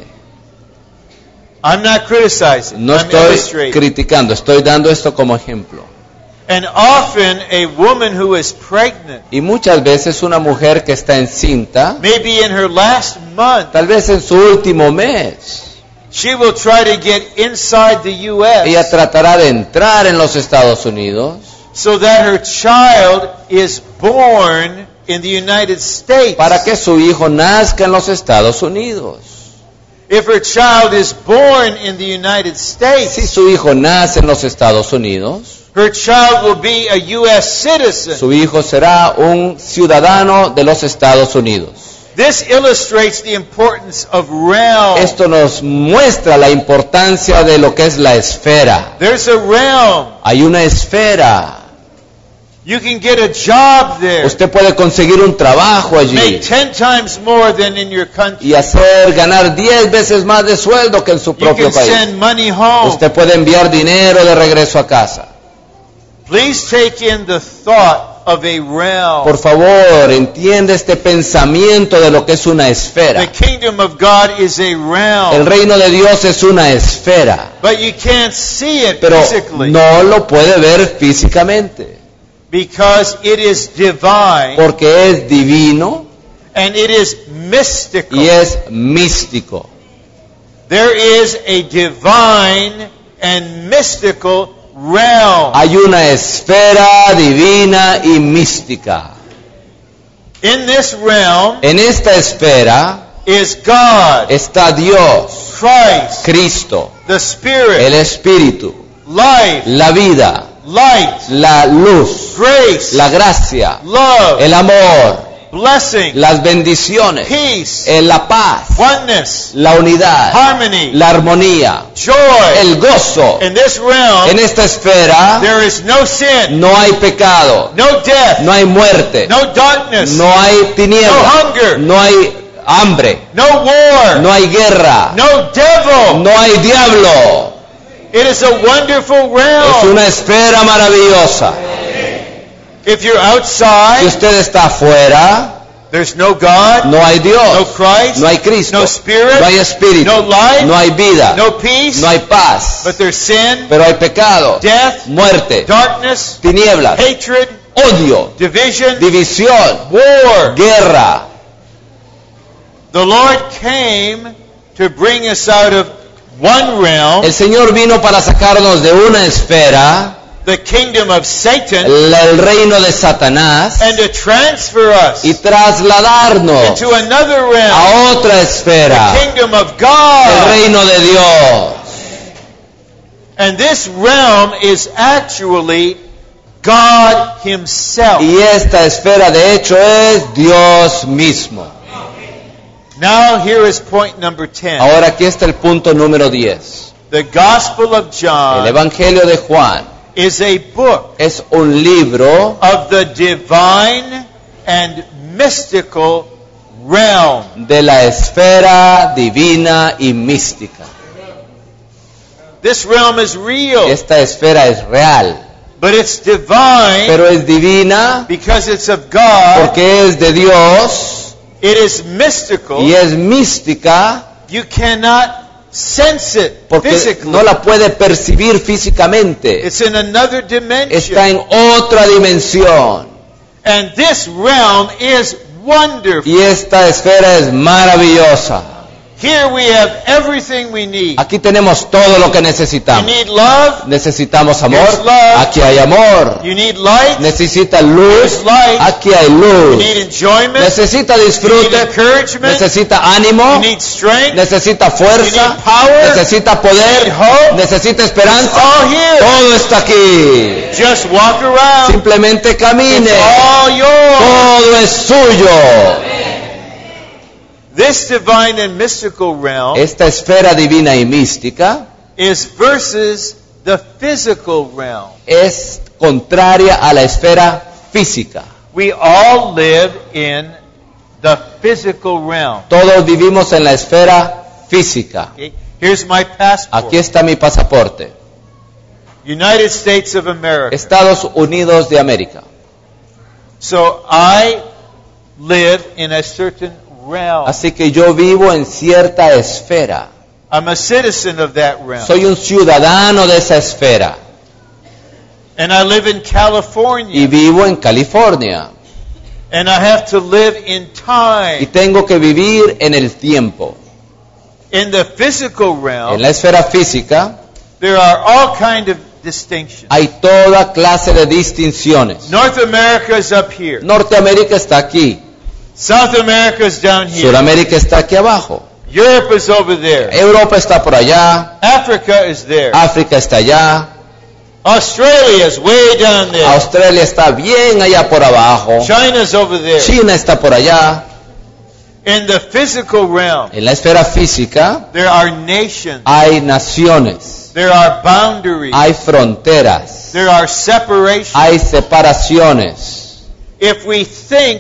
I'm not criticizing. No I'm estoy illustrating. criticando, estoy dando esto como ejemplo. And often a woman who is pregnant, Y muchas veces una mujer que está encinta, maybe in her last month, tal vez en su último mes, she will try to get inside the U ella S tratará de entrar en los Estados Unidos so that her child is born in the United States. para que su hijo nazca en los Estados Unidos. If her child is born in the United Si States, su hijo nace en los Estados Unidos, her child will be a U S citizen. su hijo será un ciudadano de los Estados Unidos. This illustrates the importance of realm. Esto nos muestra la importancia de lo que es la esfera. There's a realm. Hay una esfera. You can get a job there. Usted puede conseguir un trabajo allí Make ten times more than in your country. y hacer ganar diez veces más de sueldo que en su You propio can país. send money home. Usted puede enviar dinero de regreso a casa. Please take in the thought of a realm. Por favor, entiende este pensamiento de lo que es una The esfera. kingdom of God is a El realm. reino de Dios es una esfera, But you can't see it pero physically no lo puede ver físicamente, because it is divine porque es divino and it is mystical. y es místico. There is a divine and mystical realm. Hay una esfera divina y mística. In this realm En esta esfera is God, está Dios, Christ, Cristo, the Spirit, el Espíritu, life, la vida, light, la luz, grace, la gracia, love, el amor, blessing, las bendiciones, peace, eh, la paz, oneness, la unidad, harmony, la armonía, joy. el gozo. In this realm, En esta esfera there is no sin, no hay pecado, no death, no hay muerte, no darkness, no hay no tiniebla, hunger, no hay hambre, no war, no hay guerra, no devil. no hay diablo. It is a wonderful Es realm. una esfera maravillosa. If you're Si outside, usted está afuera, there's no God, no hay no Dios, Christ, no hay Cristo, no Spirit, no hay Espíritu, no life, no hay vida, no peace, no hay paz, but there's sin, pero hay pecado, death, muerte, darkness, tinieblas, hatred, odio, division, división, war. guerra. The Lord came to bring us out of one realm, El Señor vino para sacarnos de una esfera, the kingdom of Satan, el, el reino de Satanás, and to transfer us y trasladarnos into another realm, a otra the esfera, kingdom of el God. reino de Dios. And this realm is actually God Himself. Y esta esfera de hecho es Dios mismo. Now here is point number ten. Ahora aquí está el punto número diez. The Gospel of El John Evangelio de Juan is a book es un libro of the divine and mystical realm. de la esfera divina y mística. This realm is real, Esta esfera es real, but it's divine pero es divina because it's of God. porque es de Dios It is mystical. y es mística You cannot sense it porque physically. no la puede percibir físicamente. It's in another dimension. Está en otra dimensión. And this realm is wonderful. Y esta esfera es maravillosa. Here we have everything we need. Aquí tenemos todo lo que You necesitamos. need love. Necesitamos amor. Here's love. Aquí hay amor. You need light. Necesita luz. Here's light. Aquí hay You luz. need enjoyment. Necesita You need disfrute. encouragement. Necesita ánimo. You need strength. Necesita You fuerza. need power. Necesita poder. You need hope. Necesita It's esperanza. all here. Todo está aquí. Just walk around. Simplemente It's camine. all yours. Todo es suyo. This divine and mystical realm Esta esfera divina y mística is versus the physical realm. es contraria a la esfera física. We all live in the physical realm. Todos vivimos en la esfera física. Okay? Here's my passport. Aquí está mi pasaporte. United States of America. Estados Unidos de América. So I live in a certain realm. Así que yo vivo en cierta esfera. I'm a citizen of that realm. Soy un ciudadano de esa esfera. And I live in Y California. vivo en California. And I have to live in Y time. tengo que vivir en el tiempo. In the physical En realm, la esfera física there are all kind of distinctions. hay toda clase de distinciones. North America is up here. Norteamérica está aquí. South America is down here. Sudamérica está aquí abajo. Europe is over there. Europa está por allá. Africa is there. África está allá. Australia is way down there. Australia está bien allá por abajo. China is over there. China está por allá. In the physical realm, En la esfera física there are nations. hay naciones, There are boundaries. hay fronteras, There are separations. hay separaciones. If we think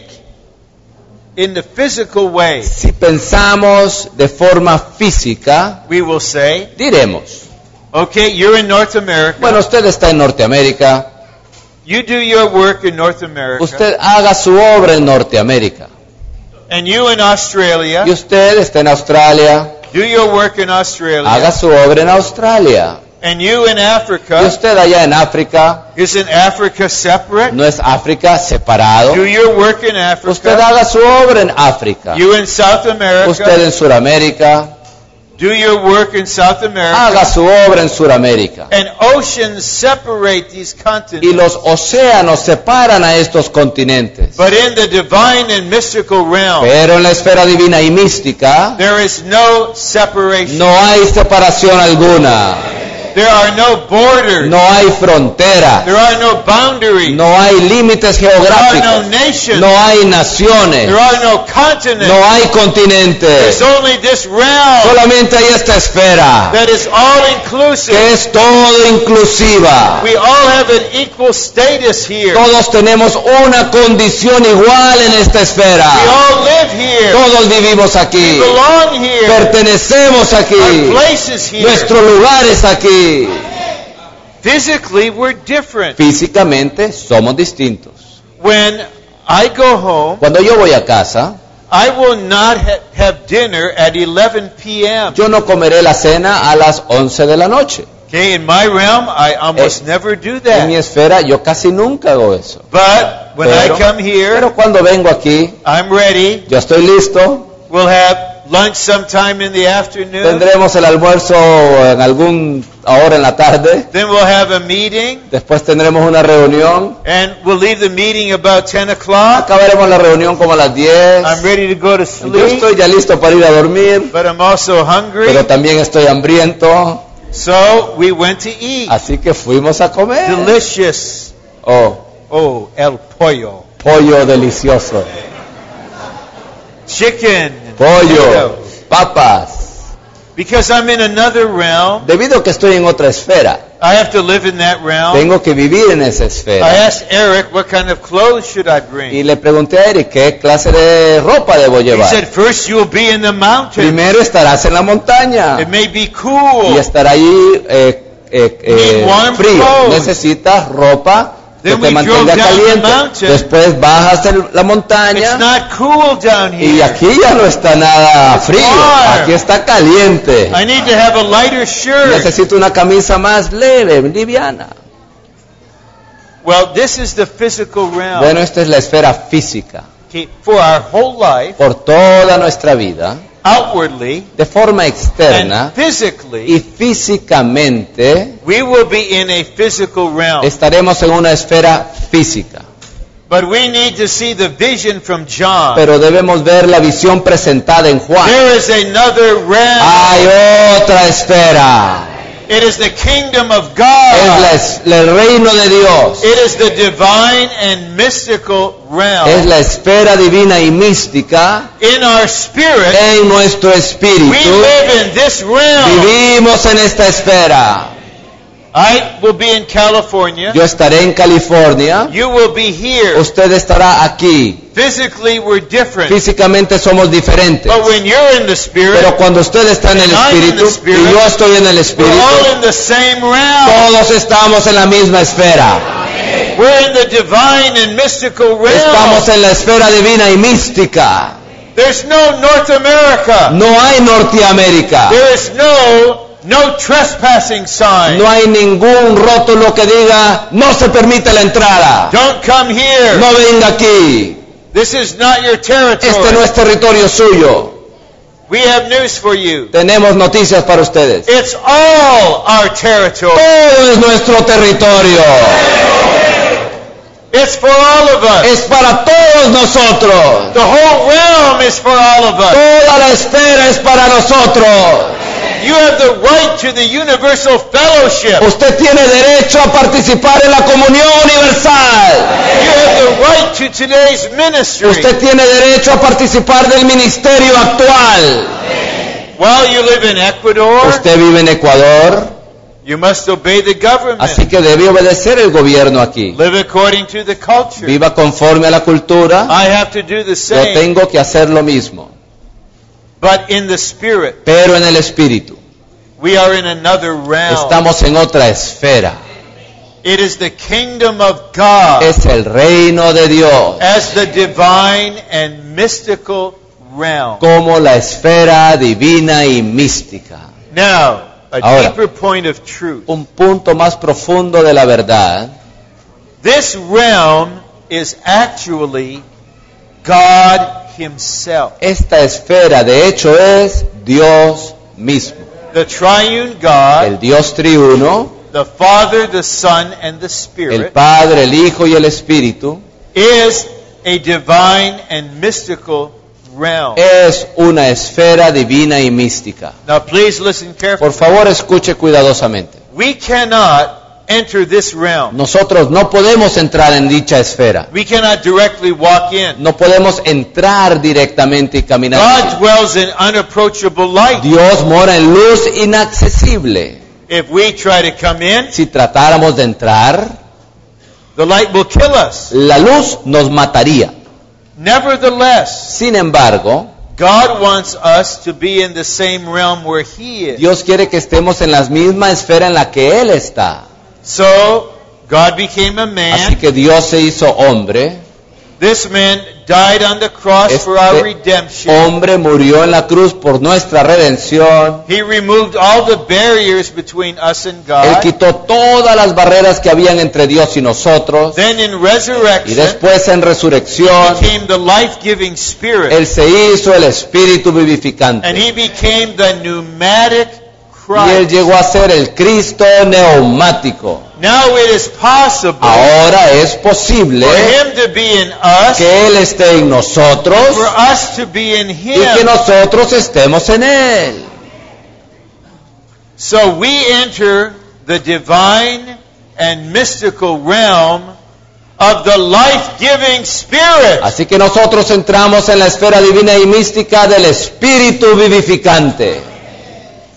in the physical way, Si pensamos de forma física, we will say, diremos, okay, you're in North America. bueno, usted está en Norteamérica, You do your work in North America. usted haga su obra en Norteamérica. And you in Australia, Y usted está en Australia, do your work in Australia. haga su obra en Australia. And you in Y Africa, usted allá en África, isn't Africa separate? no es África separado. Do your work in Usted Africa. haga su obra en África. You in South Usted America, en Sudamérica, do your work in South America. haga su obra en Sudamérica. And oceans separate these Y continents. los océanos separan a estos continentes. But in the divine and mystical realm, Pero en la esfera divina y mística there is no separation. no hay separación alguna. There are no borders. No hay frontera. There are no boundaries. No hay límites There are no geográficos. nations. No hay naciones. There are no continents. No hay There's continentes. only this realm Solamente hay esta esfera that is all que inclusive. es todo inclusiva. We all have an equal status here. We Todos tenemos una condición igual en esta esfera. all live here. Todos vivimos We aquí. belong here. Pertenecemos Our aquí. place is here. Nuestro lugar es aquí. Physically, we're different. Físicamente somos distintos. When I go home, Cuando yo voy a casa, I will not ha- have dinner at eleven p.m. yo no comeré la cena a las once de la noche. Okay, in my realm, I almost Eh, never do En mi that. esfera yo casi nunca hago eso. But when Pero- I come here, Pero cuando vengo aquí, I'm ready. yo estoy listo. We'll have lunch sometime in the afternoon. Tendremos el almuerzo en algún hora en la tarde. Then we'll have a meeting, Después tendremos una reunión. and we'll leave the meeting about ten o'clock. Acabaremos la reunión como a las diez. I'm ready to go to Yo sleep, estoy ya listo para ir a dormir, but I'm also hungry. pero también estoy hambriento. So we went to eat. Así que fuimos a comer. Delicious. Oh, Oh, el pollo. pollo delicioso. Chicken. and Pollo, potatoes. papas. Because I'm in another realm, Debido a que estoy en otra esfera, I have to live in that realm. tengo que vivir en esa I esfera. asked Eric, what kind of clothes should I Y bring? le pregunté a Eric, ¿qué clase de ropa debo He llevar? said, first you'll be in the mountain. Primero estarás en la montaña It may be cool. y estará allí eh, eh, eh, Need warm frío. clothes. Necesitas ropa que Then te we mantenga drove down the caliente. mountain. Después bajas el- la It's montaña not cool down y here. aquí ya no está nada frío, warm. aquí está caliente. I need to have a lighter shirt. Necesito una camisa más leve, liviana. Well, this is the physical realm. Bueno, esta es la esfera física. Okay, for our whole life, Por toda nuestra vida, outwardly de forma and externa y physically, físicamente, we will be in a physical realm. estaremos en una esfera física. But we need to see the vision from John. Pero debemos ver la visión presentada en Juan. There is another realm. Hay otra esfera. It is the kingdom of Es la God. es- el reino de Dios. It is the divine and mystical Es realm. la esfera divina y mística In our spirit, en nuestro we espíritu. live in this realm. Vivimos en esta esfera. I will be in California. Yo estaré en California. You will be here. Usted estará aquí. Physically, we're different. Físicamente somos diferentes. But when you're in the spirit, Pero cuando usted está en el espíritu y yo estoy en el we're espíritu, all in the same realm. todos estamos en la misma esfera. We're in the divine and mystical Estamos realm. en la esfera divina y mística. There's no North America. No hay Norteamérica. There is no no trespassing sign. No hay ningún rótulo que diga no se permite la entrada. Don't come here. No venga aquí. This is not your Este no territory. es territorio suyo. We have news for you. Tenemos noticias para ustedes. It's all our territory. Todo es nuestro territorio. It's for all of us. Es para todos nosotros. The whole realm is for all of us. Toda la esfera es para nosotros. You have the right to the universal fellowship. Usted tiene derecho a participar en la comunión universal. You have the right to today's ministry. Usted tiene derecho a participar del ministerio actual. While you live in Ecuador, Usted vive en Ecuador, you must obey the government. así que debe obedecer el gobierno aquí. Live according to the culture. Viva conforme a la cultura. I have to do the Yo same. tengo que hacer lo mismo. But in the spirit, Pero en el espíritu, we are in another realm. estamos en otra esfera. It is the kingdom of God Es el reino de Dios, as the divine and mystical realm. como la esfera divina y mística. Now, a Ahora. deeper point of truth. Un punto más profundo de la verdad. This realm is actually God Himself. Esta esfera de hecho es Dios mismo. The triune God, El Dios triuno, the Father, the Son, and the el Spirit, Padre, el Hijo y el Espíritu, is a divine and mystical realm. es una esfera divina y mística. Now please listen carefully. Por favor, escuche cuidadosamente. We cannot enter this realm. Nosotros no podemos entrar en dicha esfera. We cannot directly walk in. No podemos entrar directamente y caminar. God dwells in unapproachable light. Dios mora en luz inaccesible. If we try to come in, Si tratáramos de entrar, the light will kill us. la luz nos mataría. Nevertheless, Sin embargo, God wants us to be in the same realm where He is. Dios quiere que estemos en la misma esfera en la que Él está. So, God became a Así man. que Dios se hizo hombre. This man died on the cross for our Este redemption. hombre murió en la cruz por nuestra redención. He removed all the barriers between us and Él God. quitó todas las barreras que habían entre Dios y nosotros. Then in Y resurrection, después en resurrección, became the life-giving Spirit. Él se hizo el espíritu And vivificante. He became the pneumatic Y Él Christ. llegó a ser el Cristo neumático. Now it is possible Ahora es for posible Him to be in us, que Él esté en nosotros for us to be in y que Him. nosotros estemos en Él. So we enter the divine and mystical realm of the life-giving Spirit. Así que nosotros entramos en la esfera divina y mística del espíritu vivificante.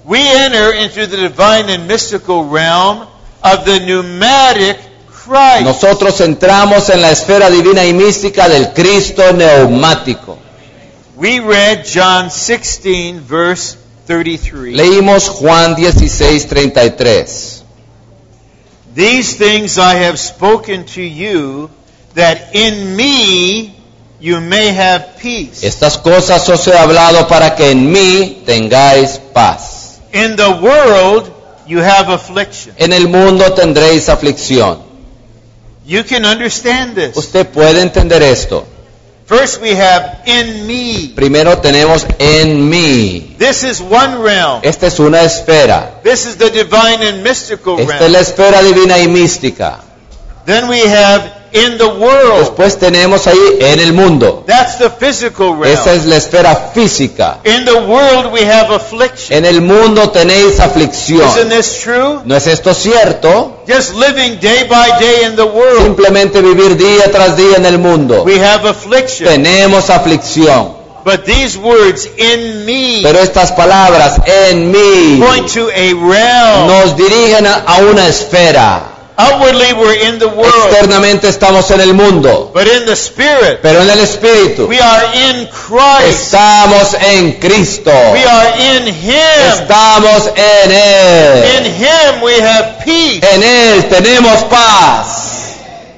we enter into the divine and mystical realm of the pneumatic Christ. Nosotros entramos en la esfera divina y mística del Cristo neumático. We read John sixteen, verse thirty-three. Leímos Juan dieciséis, treinta y tres. These things I have spoken to you, that in me you may have peace. Estas cosas os he hablado para que en mí tengáis paz. In the world you have affliction. En el mundo tendréis aflicción. You can understand this. Usted puede entender esto. First we have in me. Primero tenemos en mí. This is one realm. Esta es una esfera. This is the divine and mystical Esta es realm. la esfera divina y mística. Then we have in the world. Después tenemos ahí en el mundo. That's the physical realm. Esa es la esfera física. In the world we have affliction. En el mundo tenéis aflicción. Isn't this true? ¿No es esto cierto? Just living day by day in the world, Simplemente vivir día tras día en el mundo. we have affliction. Tenemos aflicción. But these words, in me, Pero estas palabras en mí point to a realm. nos dirigen a a una esfera. Outwardly we're in the world, Externamente estamos en el mundo, but in the spirit, pero en el Espíritu we are in Christ. estamos en Cristo. We are in Him. Estamos en Él. In Him we have peace. En Él tenemos paz.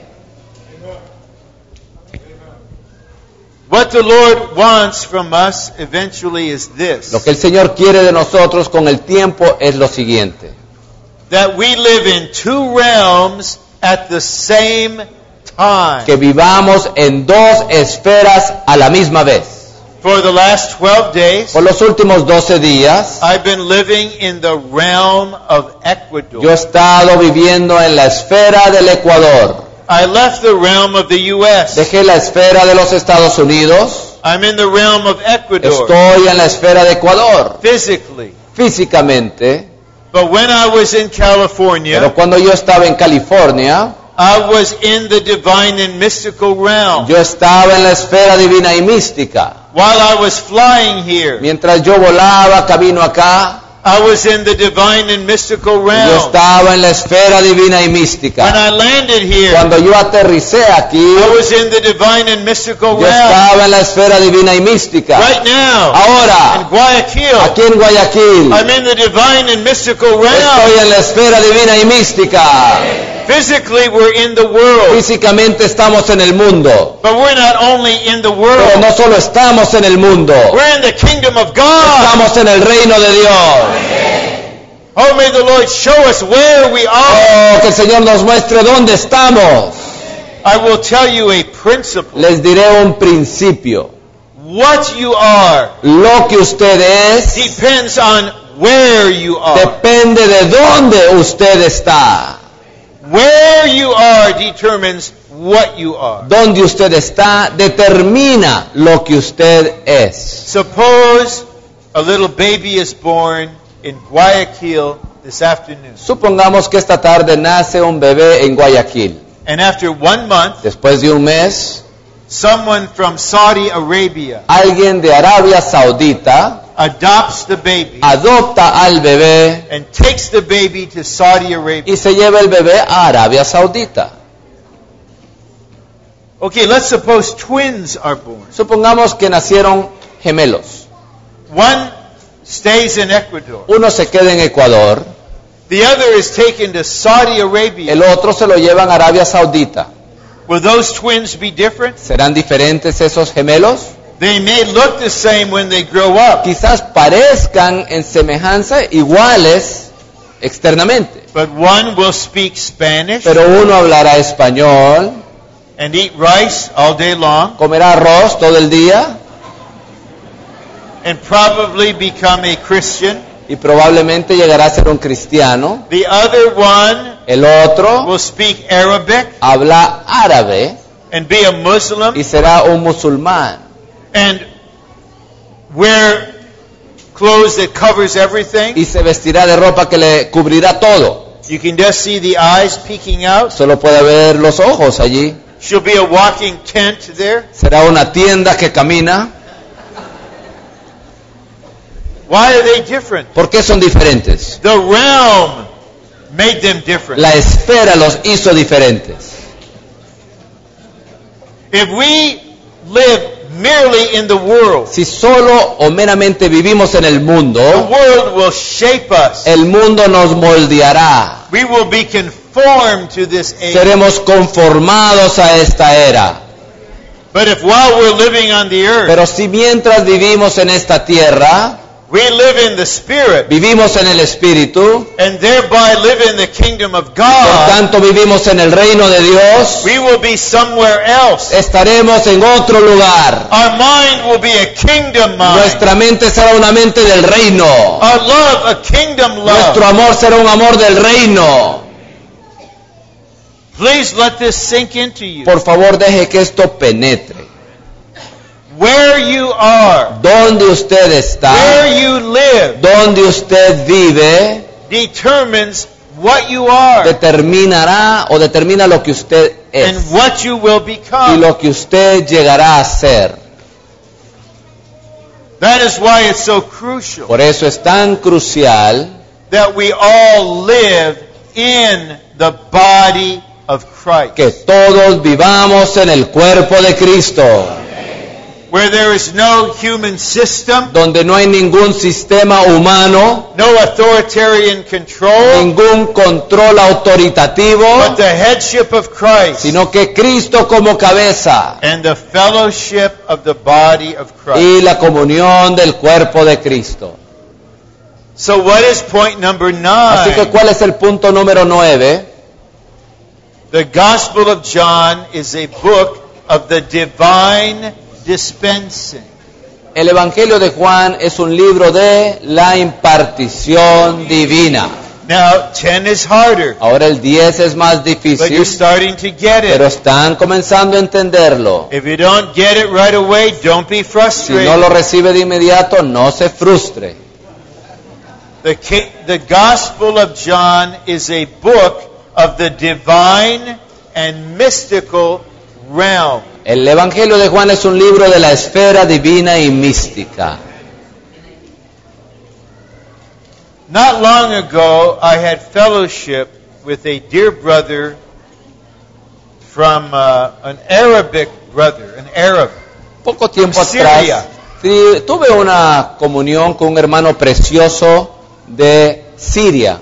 What the Lord wants from us eventually is this, Lo que el Señor quiere de nosotros con el tiempo es lo siguiente: that we live in two realms at the same time. que vivamos en dos esferas a la misma vez. For the last twelve days, Por los últimos doce días, I've been living in the realm of Ecuador. yo he estado viviendo en la esfera del Ecuador. I left the realm of the U S. Dejé la esfera de los Estados Unidos. I'm in the realm of Ecuador, Estoy en la esfera de Ecuador, physically. físicamente. But when I was in California, Pero cuando yo estaba en California, I was in the divine and mystical realm. yo estaba en la esfera divina y mística. While I was flying here, Mientras yo volaba camino acá, I was in the divine and mystical yo realm. estaba en la esfera divina y When mística. I landed here, Cuando yo aterricé aquí, I was in the divine and mystical yo realm. estaba en la esfera divina y mística. Right now, in Ahora, Guayaquil, aquí en Guayaquil, I'm in the divine and mystical realm. estoy en la esfera divina y mística. Physically, we're in the world, Físicamente estamos en el mundo, but we're not only in the pero world. no solo estamos en el mundo, We're in the kingdom of God. estamos en el reino de Dios. Oh, may the Lord show us where we are. Oh, que el Señor nos muestre dónde estamos. I will tell you a principle. Les diré un principio. What you are Lo que usted es depends on where you are. depende de dónde usted está. Where you are determines what you are. Donde usted está determina lo que usted es. Suppose a little baby is born in Guayaquil this afternoon. Supongamos que esta tarde nace un bebé en Guayaquil. And after one month, Después de un mes, someone from Saudi Arabia alguien de Arabia Saudita adopts the baby adopta al bebé and takes the baby to Saudi Arabia. y se lleva el bebé a Arabia Saudita. Okay, let's suppose twins are born. Supongamos que nacieron gemelos. One stays in Ecuador. Uno se queda en Ecuador, The other is taken to Saudi Arabia. el otro se lo llevan a Arabia Saudita. Will those twins be different? ¿Serán diferentes esos gemelos? They may look the same when they grow up, Quizás parezcan en semejanza iguales externamente, but one will speak Spanish pero uno hablará español, and eat rice all day long comerá arroz todo el día and probably become a Christian. y probablemente llegará a ser un cristiano. The other one El otro will speak Arabic habla árabe and be a Muslim y será un musulmán and wear clothes that covers everything. y se vestirá de ropa que le cubrirá todo. You can just see the eyes peeking out. Solo puede ver los ojos allí. She'll be a walking tent there. Será una tienda que camina. Why are they different? ¿Por qué son diferentes? The realm made them different. La esfera los hizo diferentes. If we live merely in the world, Si solo o meramente vivimos en el the mundo, world will shape us. el mundo nos moldeará. We will be conformed to this age. Seremos conformados a esta era. But if while we're living on the earth, Pero si mientras vivimos en esta tierra, we live in the Spirit, vivimos en el Espíritu, and thereby live in the kingdom of por God, tanto vivimos en el reino de Dios, we will be somewhere else. estaremos en otro lugar. Our mind will be a kingdom mind. Nuestra mente será una mente del reino. Our love, a kingdom Nuestro love. amor será un amor del reino. Please let this sink into you. Por favor, deje que esto penetre. Where you are, Donde usted está, where you live, donde usted vive, determines what you are determinará o determina lo que usted and es what you will y become. lo que usted llegará a ser. That is why it's so crucial Por eso es tan crucial that we all live in the body of Christ, que todos vivamos en el cuerpo de Cristo, where there is no human system, donde no hay ningún sistema humano, no authoritarian control, ningún control autoritativo, but the headship of Christ sino que Cristo como cabeza and the fellowship of the body of Christ. y la comunión del cuerpo de Cristo. So what is point number Así que, nine? ¿cuál es el punto número nueve? The Gospel of John is a book of the divine dispensing. El Evangelio de Juan es un libro de la impartición divina. Now, ten is harder, Ahora el diez es más but you're difícil, starting to get pero it. están comenzando a entenderlo. If you don't get it right away, don't be Si frustrated. no lo recibe de inmediato, no se frustre. The, ki- the Gospel of John is a book of the divine and mystical realm. El Evangelio de Juan es un libro de la esfera divina y mística. Not long ago, I had fellowship with a dear brother from uh, an Arabic brother, an Arab. Poco tiempo Siria. atrás sí, tuve una comunión con un hermano precioso de Siria.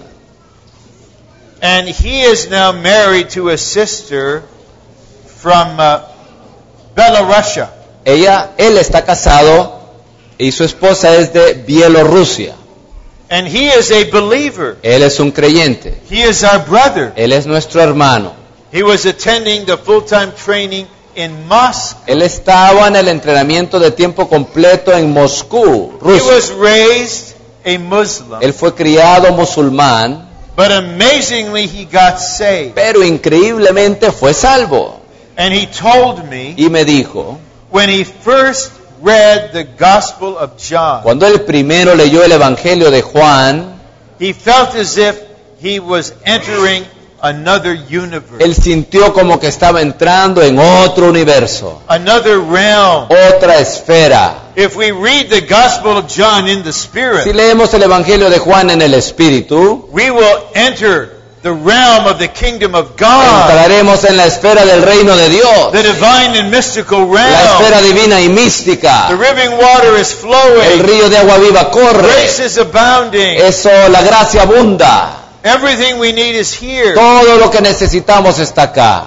And he is now married to a sister from uh, Belarusia. Ella, él está casado y su esposa es de Bielorrusia. And he is a believer. Él es un creyente. He is our brother. Él es nuestro hermano. He was attending the full-time training in Moscow. Él estaba en el entrenamiento de tiempo completo en Moscú, He Rusia. was raised a Muslim, Él fue criado musulmán, but amazingly he got saved. pero increíblemente fue salvo. And he told me Y me dijo, when he first read the Gospel of John, cuando él primero leyó el Evangelio de Juan, he felt as if he was entering another universe, él sintió como que estaba entrando en otro universo, another realm. otra esfera. If we read the Gospel of John in the Si Spirit, leemos el Evangelio de Juan en el Espíritu, we will enter the realm of the kingdom of God, entraremos en la esfera del reino de Dios, the divine and mystical la esfera realm. divina y The mística. living water is El flowing, río de agua viva corre, grace is abounding. eso, la gracia abunda. Everything we need is here. Todo lo que necesitamos está acá.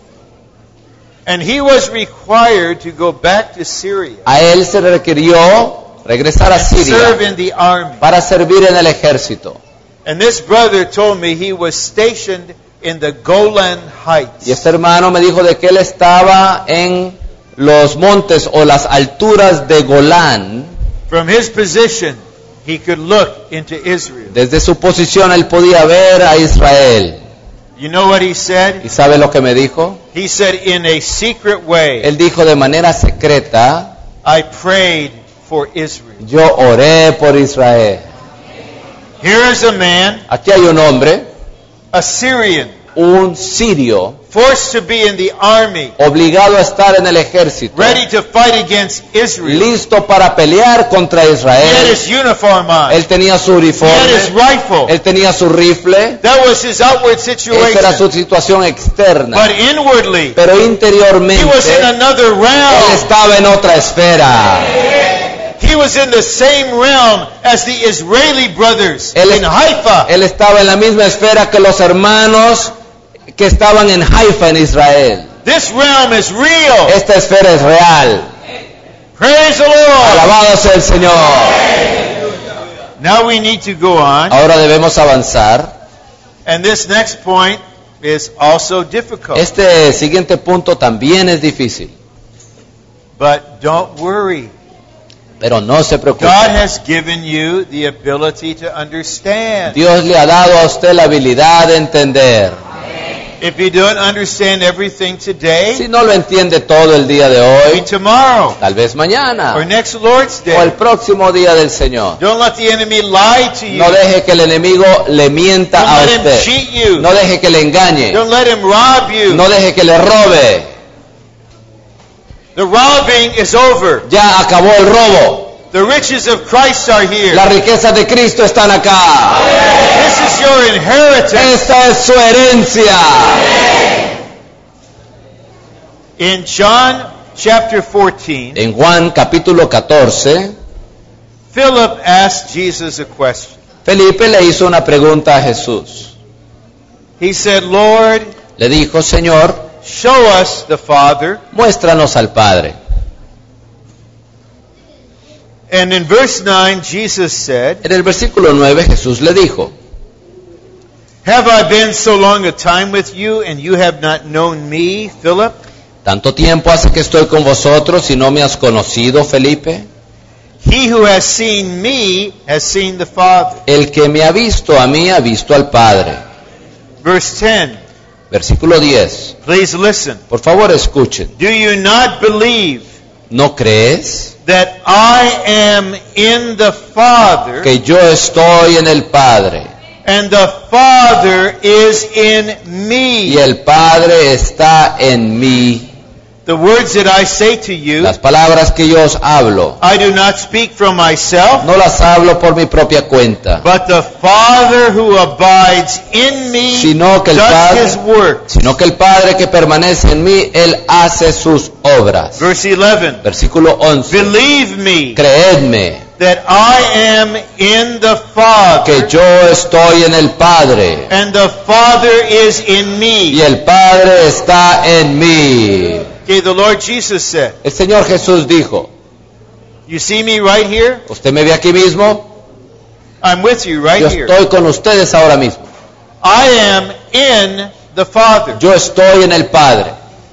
And he was required to go back to Syria A él se le requirió regresar a and serve Siria in the army. para servir en el ejército. And this brother told me he was stationed in the Golan Heights. Y este hermano me dijo de que él estaba en los montes o las alturas de Golán. From his position, he could look into Israel. Desde su posición él podía ver a Israel. You know what he said? ¿Y sabe lo que me dijo? He said, in a secret way, Él dijo de manera secreta, I prayed for Israel. yo oré por Israel. Here is a man, Aquí hay un hombre, a Syrian, un sirio, forced to be in the army, obligado a estar en el ejército, ready to fight against Israel. listo para pelear contra He had Israel. his uniform on. Él tenía su He had uniforme, his rifle. él tenía su rifle, That was his outward esa era su situation. situación externa. But inwardly, Pero he was in interiormente, another él realm. estaba en otra esfera. He was in the same realm as the Israeli brothers Él, in Haifa. él estaba en la misma esfera que los hermanos que estaban en Haifa, en Israel. This realm is real. Esta esfera es real. Praise the Lord. Alabado sea el Señor. Now we need to go on. Ahora debemos avanzar. And this next point is also difficult. Este siguiente punto también es difícil, But don't worry. pero no se preocupe. God has given you the ability to understand. Dios le ha dado a usted la habilidad de entender. If you don't understand everything Si today, no lo entiende todo el día de maybe hoy, tomorrow tal vez mañana or next Lord's o el Day. próximo día del Señor. Don't let the enemy lie to you. No deje que el enemigo le mienta Don't a let him usted. cheat you. No deje que le engañe. Don't let him rob you. No deje que le robe. The robbing is over. Ya acabó el robo. The riches of Christ are here. Las riquezas de Cristo están acá. This is your inheritance. Esta es su herencia. In John chapter fourteen, En Juan capítulo catorce, Philip asked Jesus a question. Felipe le hizo una pregunta a Jesús. He said, Lord, Le dijo, Señor, show us the Father. muéstranos al Padre. And in verse nine, Jesus said, En el versículo nueve Jesús le dijo, Have I been so long a time with you, and you have not known me, Philip? ¿tanto tiempo hace que estoy con vosotros y no me has conocido, Felipe? He who has seen me has seen the Father. El que me ha visto a mí ha visto al Padre. Verse ten, Versículo diez. please listen. Por favor, escuchen. Do you not believe ¿No crees that I am in the Father, que yo estoy en el Padre and the Father is in me? y el Padre está en mí? The words that I say to you, Las palabras que yo os hablo, I do not speak from myself, no las hablo por mi propia cuenta, but the Father who abides in me Sino que el does Padre- his works. sino que el Padre que permanece en mí, Él hace sus obras. Verse eleven, Versículo once. believe me Creedme that I am in the Father, que yo estoy en el Padre and the Father is in me. y el Padre está en mí. Okay, the Lord Jesus said, El Señor Jesús dijo, you see me right here? ¿usted me ve aquí mismo? I'm with you right Yo here. estoy con ustedes ahora mismo. I am in the Father, Yo estoy en el Padre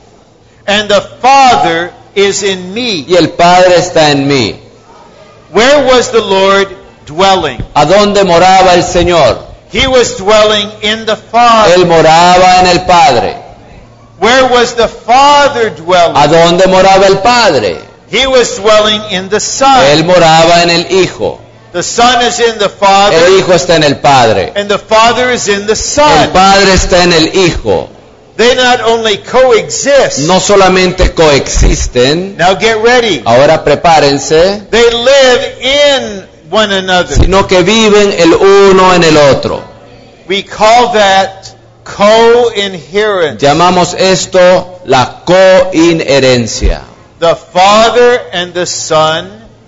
and the Father is in me. y el Padre está en mí. Where was the Lord dwelling? ¿A dónde moraba el Señor? He was dwelling in the Father. Él moraba en el Padre. Where was the Father dwelling? ¿A dónde moraba el Padre? He was dwelling in the Son. Él moraba en el Hijo. The Son is in the El Father, Hijo está en el Padre. and the Father is in the El Son. Padre está en el Hijo. They not only coexist. No solamente coexisten, Now get ready. ahora prepárense, They live in one another. sino que viven el uno en el otro. We call that co-inherence. Llamamos esto la coinherencia. The Father and the Son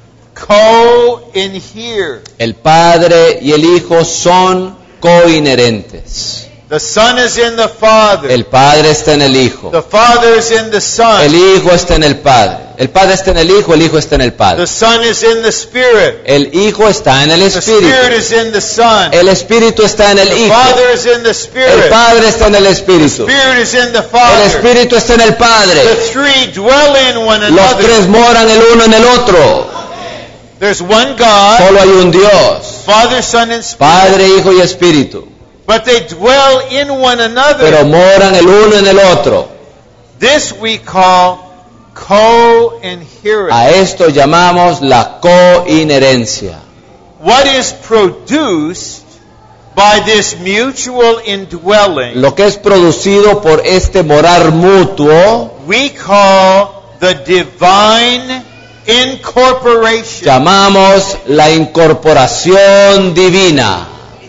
co-inhere. El Padre y el Hijo son coinherentes. The Son is in the Father. El Padre está en el Hijo. The Father is in the El Son. Hijo está en el Padre. El Padre está en el Hijo, el Hijo está en el The Padre. Son is in the Spirit. El Hijo está en el The Spirit Espíritu. is in the Son. El Espíritu está en el The Hijo. Father is in the El Spirit. Padre está en el Espíritu. Spirit is in the El Father. Espíritu está en el The Padre. three dwell in one Los another. tres moran el uno en el otro. There's one God, Solo hay un Dios. Father, Son, and Spirit. Padre, Hijo y Espíritu. But they dwell in one Pero another. moran el uno en el otro. This we call co-inherence. A esto llamamos la coinherencia. What is produced by this mutual indwelling, lo que es producido por este morar mutuo, we call the divine incorporation. llamamos la incorporación divina.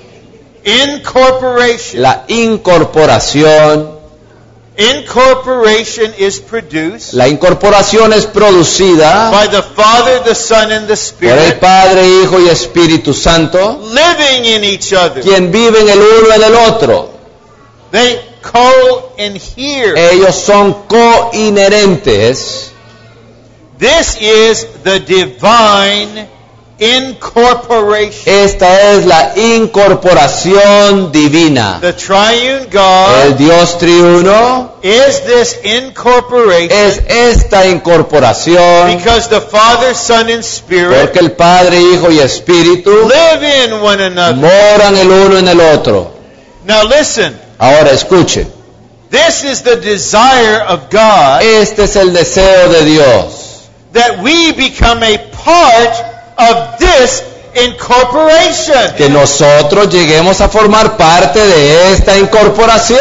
Incorporation. La incorporación, Incorporation is produced la incorporación es producida by the Father, the Son, and the por el Spirit Padre, Hijo y Espíritu Santo, living in each other. quien viven el uno en el otro. They co-inhere. Ellos son coinherentes. This is the divine incorporation. Esta es la incorporación divina. The triune El God Dios triuno is this incorporation es esta incorporación because the Father, Son, and Spirit porque el Padre, Hijo y Espíritu live in one another. moran el uno en el otro. Now listen, Ahora escuchen, this is the desire of God, este es el deseo de Dios, that we become a part of this incorporation. que nosotros lleguemos a formar parte de esta incorporación.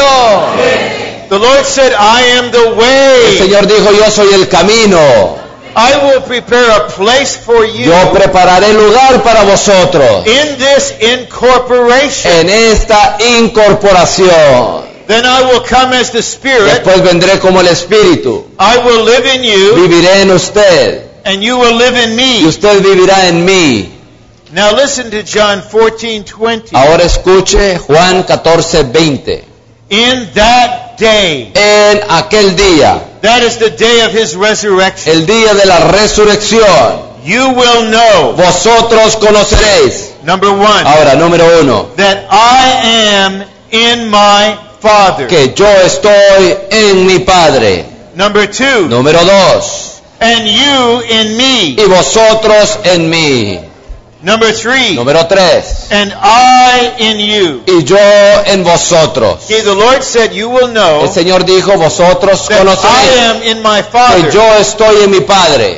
The Lord said, I am the El way. Señor dijo, yo soy el camino, I will prepare a place for you yo prepararé lugar para vosotros in this incorporation. en esta incorporación. Then I will come as the Spirit. Después vendré como el Espíritu, I will live in you, viviré en usted and you will live in y me. usted vivirá en mí. Now listen to John fourteen twenty. Ahora escuche Juan catorce veinte. In that day, En aquel día, that is the day of his resurrection, el día de la resurrección, you will know, vosotros conoceréis. number one, Ahora, número uno, that I am in my Father. que yo estoy en mi Padre. Number two, Número dos, and you in me. y vosotros en mí. Number three, Número tres, and I in you. y yo en vosotros. Okay, the Lord said, you will know El Señor dijo, vosotros that I conoceréis am in my que Father. yo estoy en mi Padre.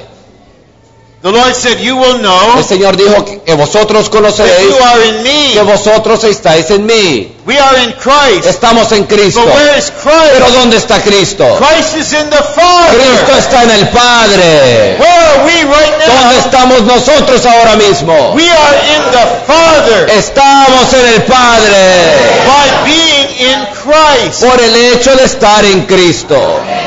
The Lord said, you will El know Señor dijo que vosotros that conoceréis you are in me. que vosotros estáis en mí. We are in Christ. Estamos en Cristo. But where is Pero Christ? ¿dónde está Cristo? Christ is in the Cristo Father. está en el Padre. Where are we right ¿Dónde now? estamos nosotros ahora mismo? We are in the Father Estamos en el Padre by being in Christ. por el hecho de estar en Cristo.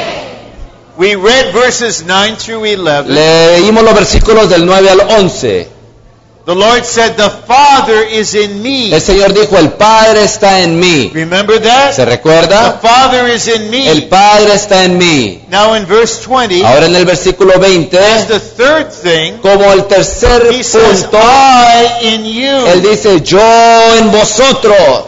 We read verses nine through eleven. Leímos los versículos del nueve al once. The Lord said, the Father is in me. El Señor dijo, el Padre está en mí. Remember that? ¿Se The recuerda? Father is in El me. Padre está en mí. Now in verse twenty, Ahora en el versículo veinte, as the third thing, como el tercer he says, punto, I in you. Él dice, yo en vosotros.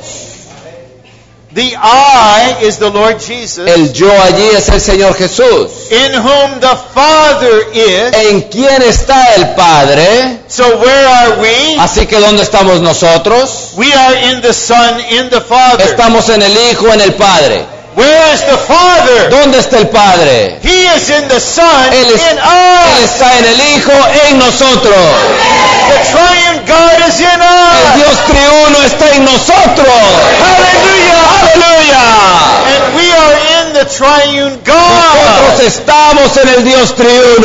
The I is the Lord Jesus, El yo allí es el Señor Jesús. in whom the Father is. ¿En quién está el Padre? So where are we? Así que ¿dónde estamos nosotros? We are in the Son, in the Father. Estamos en el Hijo, en el Padre. Where is the Father? ¿Dónde está el Padre? He is in the Son, Él, es- in Él us. está en el Hijo, en nosotros. The triune God is in El us. Dios triuno está en nosotros. Hallelujah. ¡Aleluya! And we are in the triune Nosotros God. estamos en el Dios triuno.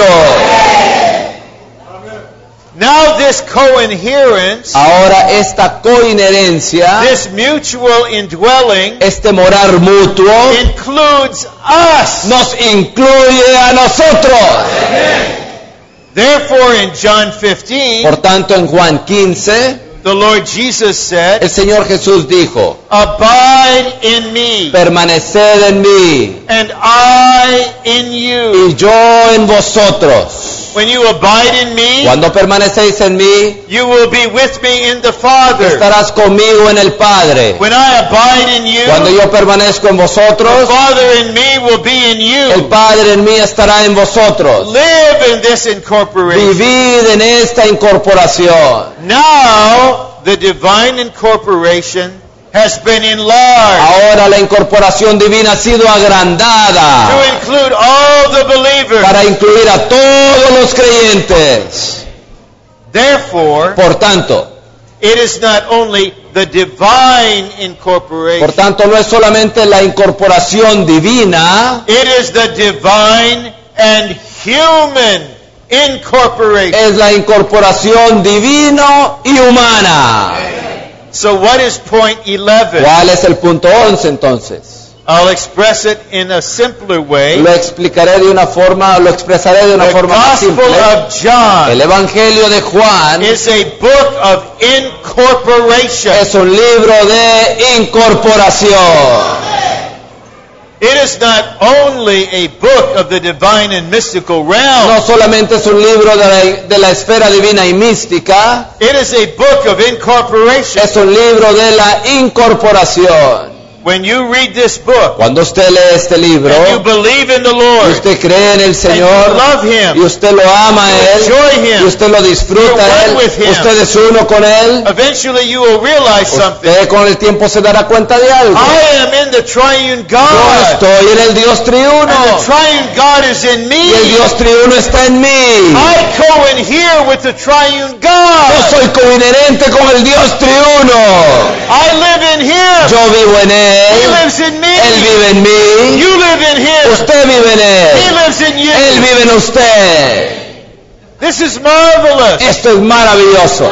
Now this co-inherence, Ahora esta coinherencia, this mutual indwelling, este morar mutuo, includes us. nos incluye a nosotros. Therefore in John fifteen, Por tanto, en Juan quince, the Lord Jesus said, el Señor Jesús dijo, abide in me, permaneced en mí and I in you. y yo en vosotros. When you abide in me, Cuando permanecéis en mí, you will be with me in the Father. estarás conmigo en el Padre. When I abide in you, Cuando yo permanezco en the vosotros, Father in me will be in el you. Padre en mí estará en vosotros. Live in this incorporation. Vivid en esta incorporación. Now, the divine incorporation has been enlarged Ahora la incorporación divina ha sido to agrandada include all the believers. para incluir a todos los creyentes. Therefore, Por tanto, it is not only the divine incorporation. Por tanto, no es solamente la incorporación divina, It is the divine and human incorporation. es la incorporación divino y humana. So what is point eleven? ¿Cuál es el punto once entonces? I'll express it in a simpler way. Lo explicaré de una forma, lo expresaré de una The forma más Gospel simple. of John El Evangelio de Juan is a book of incorporation. es un libro de incorporación. It is not only a book of the divine and mystical realm. No solamente es un libro de la, de la esfera divina y mística, It is a book of incorporation. es un libro de la incorporación. When you read this book Cuando usted lee este libro and you believe in the y Lord usted cree en el and Señor you love y Him, usted lo ama a Él enjoy y Him, usted lo disfruta a You're Él, one with Him. usted es uno con Él, eventually you will realize something. usted con el tiempo se dará cuenta de algo. I am in the triune Yo God, estoy en el Dios and triuno the triune God is in me. y el Dios triuno está en mí. I co-inhere with the triune God. Yo soy coinherente con el Dios triuno. I live in Him. Yo vivo en He Él, lives in me. Él vive en mí, You live in Him. usted vive en He Él, lives in you. Él vive en usted. This is marvelous. Esto es maravilloso.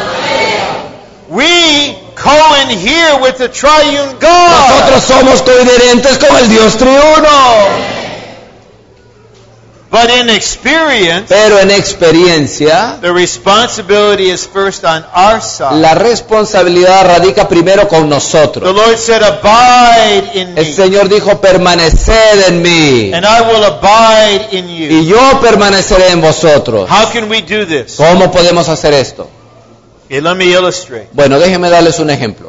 We co-inhere with the triune God. Nosotros somos coinherentes con el Dios triuno. But in experience, Pero en experiencia, the responsibility is first on our side. la responsabilidad radica primero con The nosotros. Lord said, abide in El me, Señor dijo, permaneced en mí and I will abide in you. y yo permaneceré en vosotros. How can we do this? ¿Cómo podemos hacer esto? Okay, let me illustrate. Bueno, déjenme darles un ejemplo.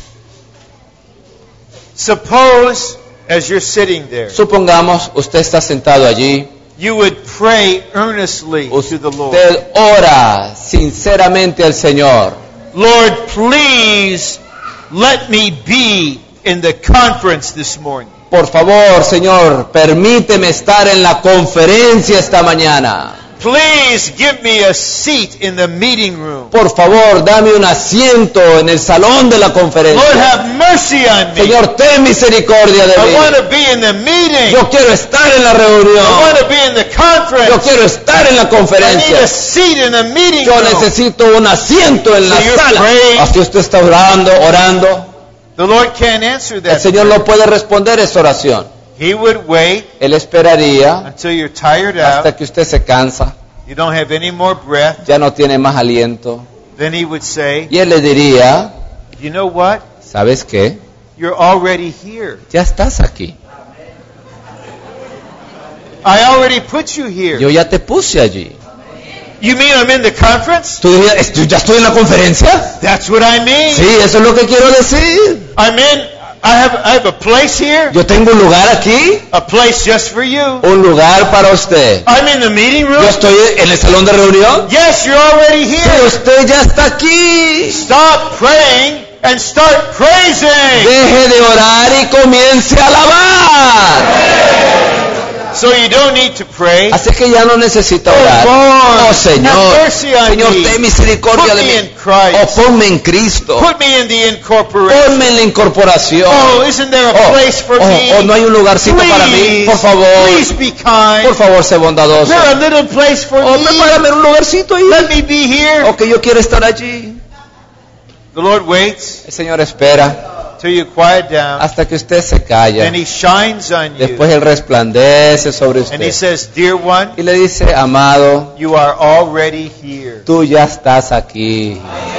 Suppose, as you're sitting there, Supongamos, usted está sentado allí, you would pray earnestly to the Lord. usted ora sinceramente al Señor. Lord, please let me be in the conference this morning. Por favor, Señor, permíteme estar en la conferencia esta mañana. Please give me a seat in the meeting room. Por favor, dame un asiento en el salón de la Lord, conferencia. have mercy on me. Señor, ten misericordia de I want mí. to be in the meeting. Yo quiero estar en la I reunión. want to be in the Yo conference. quiero estar en la I need a conferencia. seat in the meeting Yo room. necesito un asiento en la So you're sala. praying. Así usted está orando, orando. The Lord can't answer El that. Señor no puede responder esa oración. He would wait Él esperaría until you're tired out, hasta que usted se cansa, you don't have any more breath. ya no tiene más aliento. Then He would say, Y Él le diría, you know what? ¿sabes qué? You're already here. Ya estás aquí. I already put you here. Yo ya te puse allí. You mean I'm in the conference? ¿Tú dirías, "¿Estoy- ya estoy en la conferencia? That's what I mean. Sí, eso es lo que quiero decir. I'm in, I have, I have a place here, Yo tengo un lugar aquí, a place just for you. un lugar para usted. I'm in the meeting room. Yo estoy en el salón de reunión. Yes, you're already Sí, here. usted ya está aquí. Stop praying and start praising. Deje de orar y comience a alabar. So you don't need to pray. Así que ya no necesita Oh, orar. Lord, Oh Señor, have mercy on Señor, me. ten misericordia Put de me in mí. Christ. Oh, ponme en Cristo. Put me in the incorporation. Ponme en la incorporación. Oh, isn't there a Oh, place for oh, me? oh, no hay un lugarcito para mí. Please, Por favor, please be kind. por favor, sé bondadoso. Is there a little place for Oh, me? prepárame un lugarcito ahí. Let me be here. Oh, que yo quiero estar allí. The Lord waits El Señor espera till you quiet down. hasta que usted se calla. Then He shines on you. Después Él resplandece sobre And He usted. says, dear one, Y le dice, amado, you are already here. tú ya estás aquí.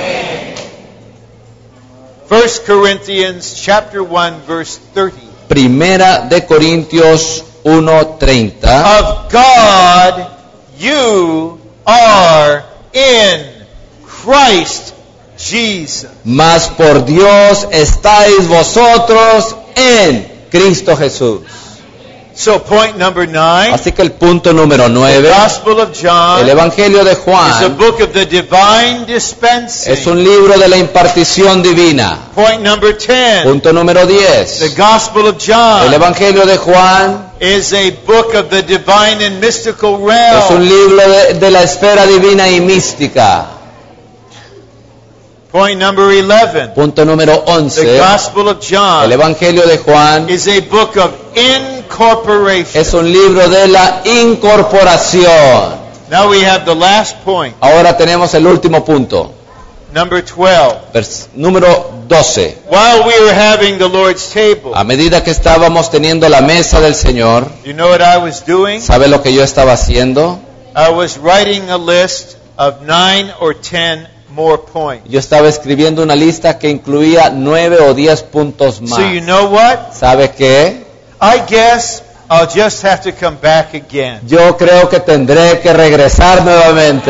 First Corinthians chapter one verse thirty. Primera de Corintios uno treinta. Of God you are in Christ Jesus. Mas por Dios estáis vosotros en Cristo Jesús. So point number nine, Así que el punto número the nueve, Gospel of John el Evangelio de is a Juan, book of the divine dispensing. es un libro de la impartición divina. Point number ten, Punto número the diez, Gospel of el John Evangelio de Juan is a book of the divine and mystical es un realm. libro de, de la esfera divina y mística. Point number eleven. Punto número The once. Gospel of El John Evangelio de Juan is a book of incorporation. es un libro de la incorporación. Now we have the last point, Ahora tenemos el último punto, number twelve. vers- número doce. While we were having the Lord's table, A medida que estábamos teniendo la mesa del Señor, you know what I was doing? ¿sabe lo que yo estaba haciendo? I was writing a list of nine or ten more points. Yo estaba escribiendo una lista que incluía nueve o diez puntos más. So you know what? ¿Sabe qué? I guess I'll just have to come back again. Yo creo que tendré que regresar nuevamente.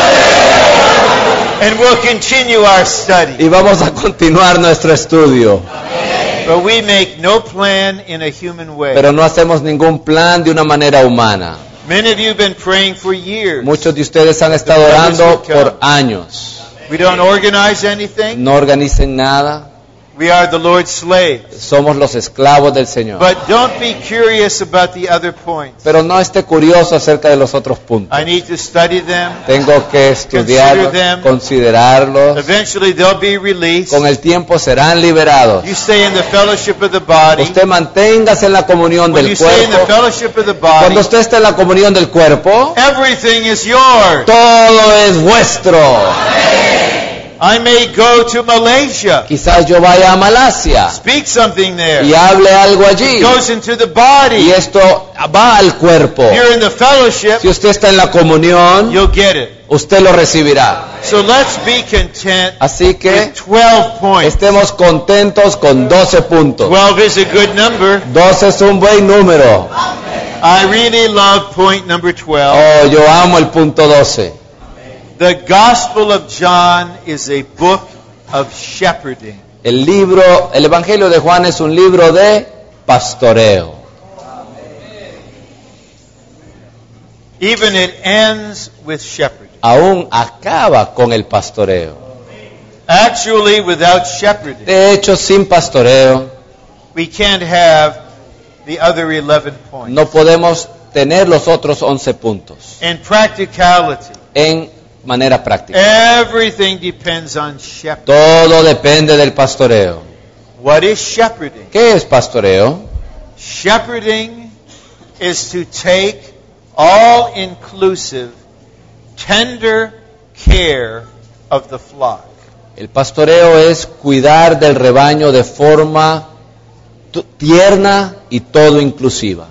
And we'll continue our study. Y vamos a continuar nuestro estudio. But we make no plan in a human way. Pero no hacemos ningún plan de una manera humana. Many of you have been praying for years. Muchos de ustedes han estado orando por años. We don't organize anything. No organicen nada. We are the Lord's slaves. Somos los esclavos del Señor. But don't be curious about the other points. Pero no esté curioso acerca de los otros puntos. I need to study them. Tengo que estudiarlos, Consider them. considerarlos. Eventually they'll be released. Con el tiempo serán liberados. You stay in the fellowship of the body. Usted manténgase en la comunión When del you stay in the cuerpo. fellowship of the Cuando body, usted está en la comunión del cuerpo, everything is yours. todo es vuestro. I may go to Malaysia, Quizás yo vaya a Malasia speak something there. y hable algo allí. It goes into the Y body. esto va al cuerpo. You're in the fellowship, Si usted está en la comunión, you'll get it. usted lo recibirá. So let's be content Así que with twelve points. estemos contentos con doce puntos. twelve is a good number. doce es un buen número. I really love point number twelve. Oh, yo amo el punto doce. The Gospel of John is a book of shepherding. El libro, el Evangelio de Juan es un libro de pastoreo. Even it ends with shepherding. Aún acaba con el pastoreo. Actually, without shepherding, De hecho, sin pastoreo we can't have the other eleven points. no podemos tener los otros once puntos. In practicality, En manera práctica, everything depends on shepherding. todo depende del pastoreo. What is shepherding? ¿Qué es pastoreo? Shepherding is to take all-inclusive, tender care of the flock. El pastoreo es cuidar del rebaño de forma tu- tierna y todo inclusiva.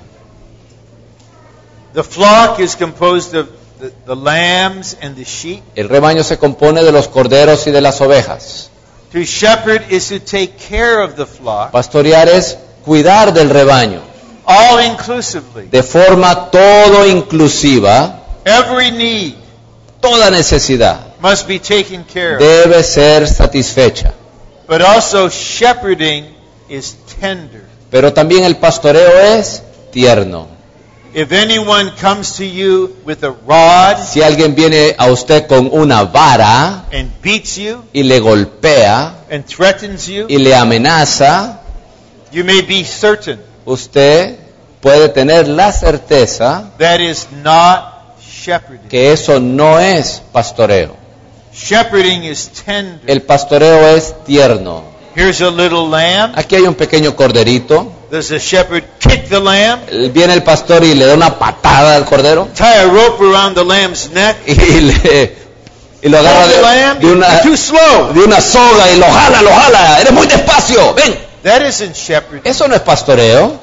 The flock is composed of the, the lambs and the sheep. El rebaño se compone de los corderos y de las ovejas. To shepherd is to take care of the flock Pastorear es cuidar del rebaño all-inclusively. de forma todo inclusiva. Every need Toda necesidad must be taken care of. debe ser satisfecha. But also shepherding is tender. Pero también el pastoreo es tierno. If anyone comes to you with a rod Si alguien viene a usted con una vara and beats you y le golpea and threatens you, y le amenaza, you may be certain usted puede tener la certeza that is not shepherding. que eso no es pastoreo. Shepherding is tender. El pastoreo es tierno. Here's a little lamb. Aquí hay un pequeño corderito. Does the shepherd kick the lamb? Viene el pastor y le da una patada al cordero Tie a rope around the lamb's neck? y, le, y lo agarra Hold the de, lamb? de una, You're too slow. de una soga y lo jala, lo jala. Eres muy despacio, ven. That isn't shepherding. Eso no es pastoreo.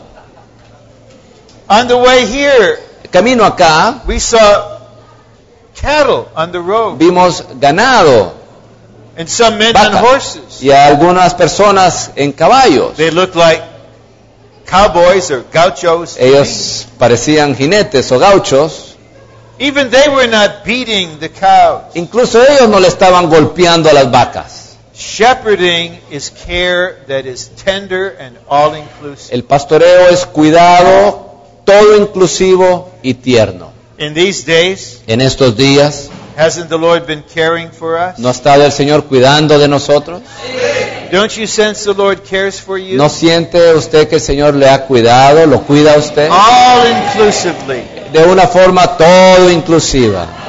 On the way here, Camino acá we saw cattle on the road vimos ganado and some men on Vaca. horses. y a algunas personas en caballos. They looked like cowboys or gauchos. to me. Ellos parecían jinetes o gauchos. Even they were not beating the cows. Incluso ellos no le estaban golpeando a las vacas. Shepherding is care that is tender and all-inclusive. El pastoreo es cuidado, todo inclusivo y tierno. In these days, En estos días, hasn't the Lord been caring for us? ¿no ha estado el Señor cuidando de nosotros? Don't you sense the Lord cares for you? ¿No siente usted que el Señor le ha cuidado, lo cuida a usted? All-inclusively. De una forma todo inclusiva.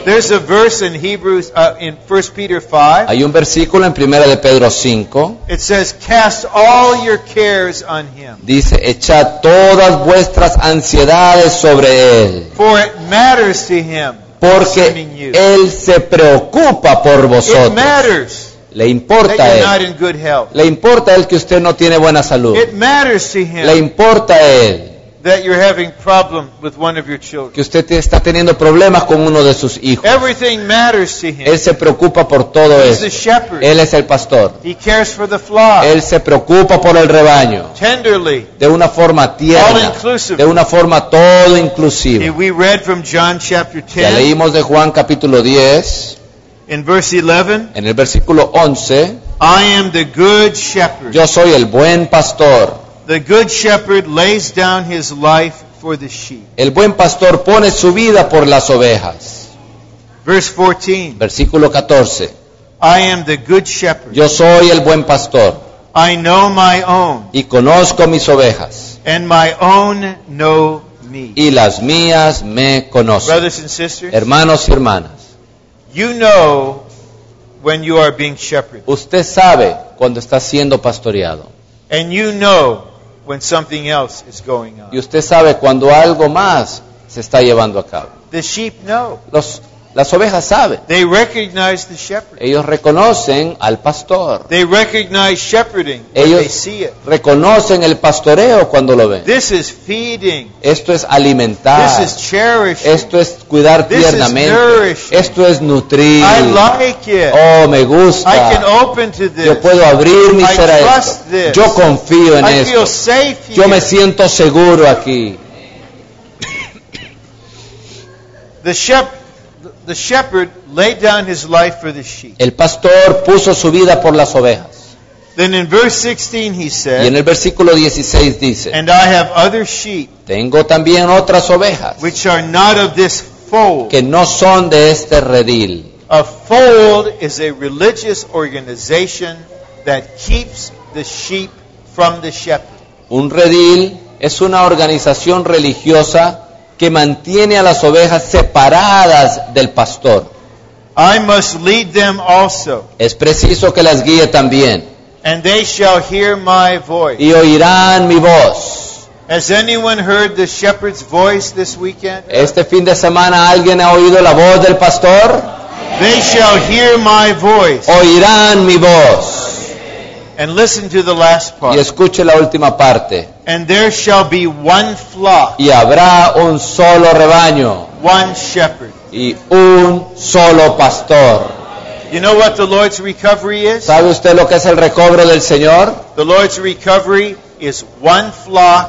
There's a verse in Hebrews, uh, in First Peter five. Hay un versículo en Primera de Pedro cinco. It says, "Cast all your cares on Him, Dice, echad todas vuestras ansiedades sobre Él, for it matters to Him porque concerning you." Él se preocupa por It vosotros. matters Le that importa a you're Él. not in good health. Le importa a Él que usted no tiene buena salud. It matters to Le Him importa a Él that you're having problem with one of your children. que usted te- está teniendo problemas con uno de sus hijos. Everything matters to Him. Él se preocupa por todo He's eso. the shepherd. Él es el pastor. He cares for the flock Él se preocupa por el rebaño tenderly. de una forma tierna, All-inclusive. de una forma todo Okay, inclusiva. we read from John chapter Ya ten leímos de Juan capítulo diez, in verse eleven. en el versículo once, I am the good shepherd. yo soy el buen pastor. The good shepherd lays down his life for the sheep. El buen pastor pone su vida por las ovejas. Verse fourteen. Versículo catorce, I am the good shepherd. yo soy el buen pastor I know my own, y conozco mis ovejas and my own know me. y las mías me conocen. Brothers and sisters, Hermanos y hermanas, you know when you are being shepherded, usted sabe cuando está siendo pastoreado and you know when something else is going y on. usted sabe cuando algo más se está llevando a cabo. The sheep know. Los, las ovejas saben. They recognize the shepherd. Ellos reconocen al pastor. They recognize shepherding when Ellos they see it. reconocen el pastoreo cuando lo ven. This is feeding. Esto es alimentar. This is cherishing. Esto es cuidar This is tiernamente. nourishing. Esto es nutrir. I like it. Oh, me I can gusta. open to this. Yo puedo abrir mi I ser a trust esto. this. Yo confío en I feel esto. safe Yo me here. siento seguro aquí. The shepherd, the shepherd laid down his life for the sheep. El pastor puso su vida por las ovejas. Then in verse sixteen he Y en said, el versículo dieciséis dice, "And I have other sheep tengo también otras ovejas which are not of this fold." que no son de este redil. A fold is a religious organization that keeps the sheep from the shepherd. Un redil es una organización religiosa que mantiene a las ovejas separadas del pastor. I must lead them also, Es preciso que las guíe también. and they shall hear my voice. Y oirán mi voz. Has anyone heard the shepherd's voice this weekend? Este fin de semana, ¿alguien ha oído la voz del pastor? They shall hear my voice. Oirán mi voz. And listen to the last Y part. escuche la última parte. And there shall be one flock, Y habrá un solo rebaño one shepherd. y un solo pastor. You know what the Lord's recovery is? ¿Sabe usted lo que es el recobro del Señor? The Lord's recovery is one flock,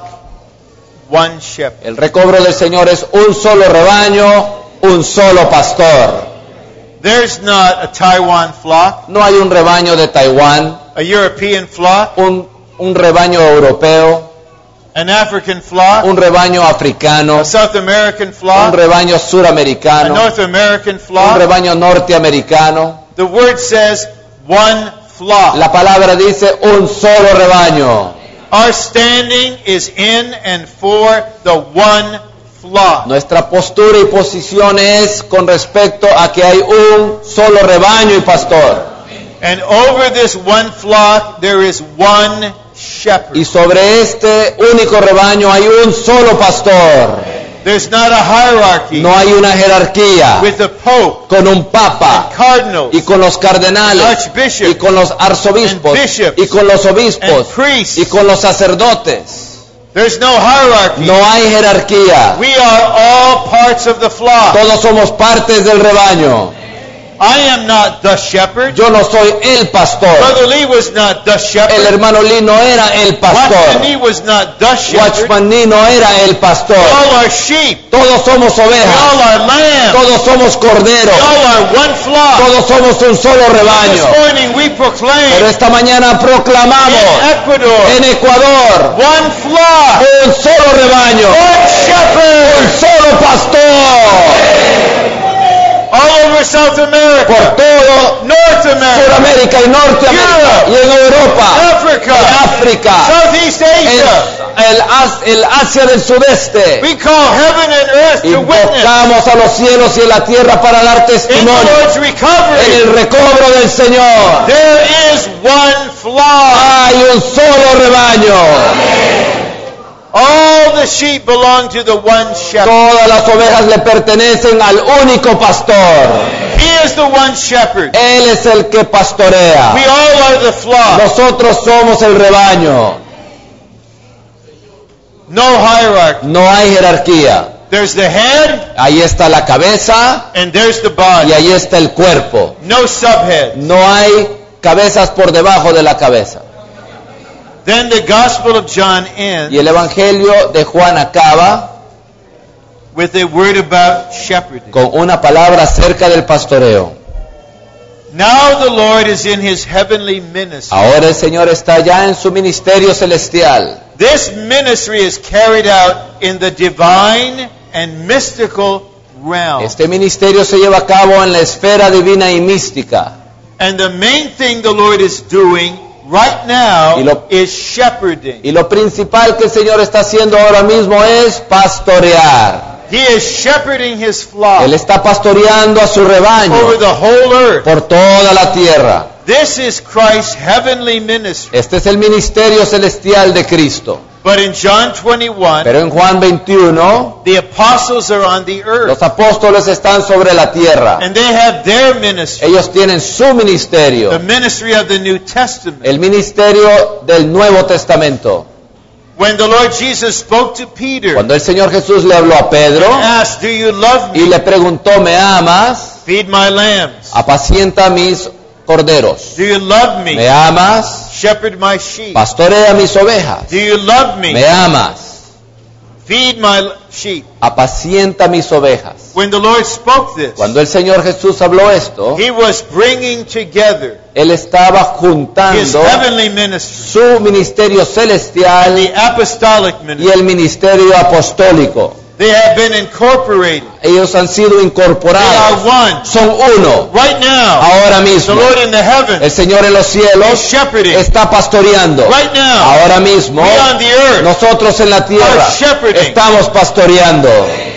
one shepherd. El recobro del Señor es un solo rebaño, un solo pastor. There's not a Taiwan flock, No hay un rebaño de Taiwán, a European flock, un, un rebaño europeo, an African flock, un rebaño africano, a South American un flock, rebaño a suramericano, North American un flock. rebaño norteamericano. The word says one flock. La palabra dice un solo rebaño. Our standing is in and for the one flock. Nuestra postura y posición es con respecto a que hay un solo rebaño y pastor. And over this one flock there is one shepherd. Y sobre este único rebaño hay un solo pastor. There's not a hierarchy No hay una jerarquía with the Pope, con un papa cardinals, y con los cardenales archbishop, y con los arzobispos and bishops, y con los and obispos priests. y con los sacerdotes. There's no hierarchy. No hay jerarquía. We are all parts of the flock. Todos somos partes del rebaño. I am not the shepherd. Yo no soy el pastor. Brother Lee was not the El shepherd. hermano Lee no era el Watchman pastor. Lee was not the shepherd. Watchman Lee no era el pastor. We all are sheep. Todos somos We all ovejas. are lambs. Todos somos We corderos. all are one flock. Todos somos un solo This rebaño. morning we Pero proclaim esta mañana in proclamamos Ecuador en Ecuador one flock, un solo rebaño, one un shepherd. solo pastor. All over South Por America, todo North America, Sudamérica y Norteamérica, Europe, y en Europa, Africa, en África, Southeast en Asia. el, As- el Asia del Sudeste. We call heaven and earth to witness Invocamos a los cielos y la tierra para dar in the testimonio Lord's en recovery. el recobro del Señor. There is one flock. Hay un solo rebaño. All the sheep belong to the one shepherd. Todas las ovejas le pertenecen al único pastor. He is the one shepherd. Él es el que We pastorea. all are the flock. Nosotros somos el rebaño. No hierarchy. No hay jerarquía. There's the head Ahí está la cabeza and there's the y body. ahí está el cuerpo. No subhead. No hay cabezas por debajo de la cabeza. Then the Gospel of John Y ends el Evangelio de Juan acaba with a word about shepherding. con una palabra acerca del pastoreo. Now the Lord is in his heavenly ministry. Ahora el Señor está ya en su ministerio celestial. This ministry is carried out in the divine and mystical realm. Este ministerio se lleva a cabo en la esfera divina y mística. And the main thing the Lord is doing right now Y lo- is shepherding. Y lo principal que el Señor está haciendo ahora mismo es pastorear. He is shepherding his flock Él está pastoreando a su over rebaño the whole earth. por toda la tierra. This is Christ's heavenly ministry. Este es el ministerio celestial de Cristo. But in John twenty-one, Pero en Juan veintiuno, the apostles are on the earth. los apóstoles están sobre la tierra. And they have their ministry, Ellos tienen su ministerio, the ministry of the New Testament. el ministerio del Nuevo Testamento. When the Lord Jesus spoke to Peter Cuando el Señor Jesús le habló a Pedro and asked, "Do you love y me? le preguntó, ¿me amas? Feed my lambs. Apacienta mis corderos. Do you love ¿Me me? amas? Shepherd my sheep. Pastorea mis ovejas. Do you love me? ¿Me amas? Feed my sheep." Apacienta mis ovejas. When the Lord spoke this, Cuando el Señor Jesús habló esto, He was bringing together Él estaba His juntando heavenly ministry, su ministerio celestial the apostolic y ministry. el ministerio apostólico. They have been incorporated. Ellos han sido They are incorporados. one. Son uno. Right now, Ahora the mismo, Lord in the el heavens Señor en los is cielos shepherding. está pastoreando. Right now, Ahora mismo, we on the earth nosotros en la tierra are shepherding. estamos pastoreando.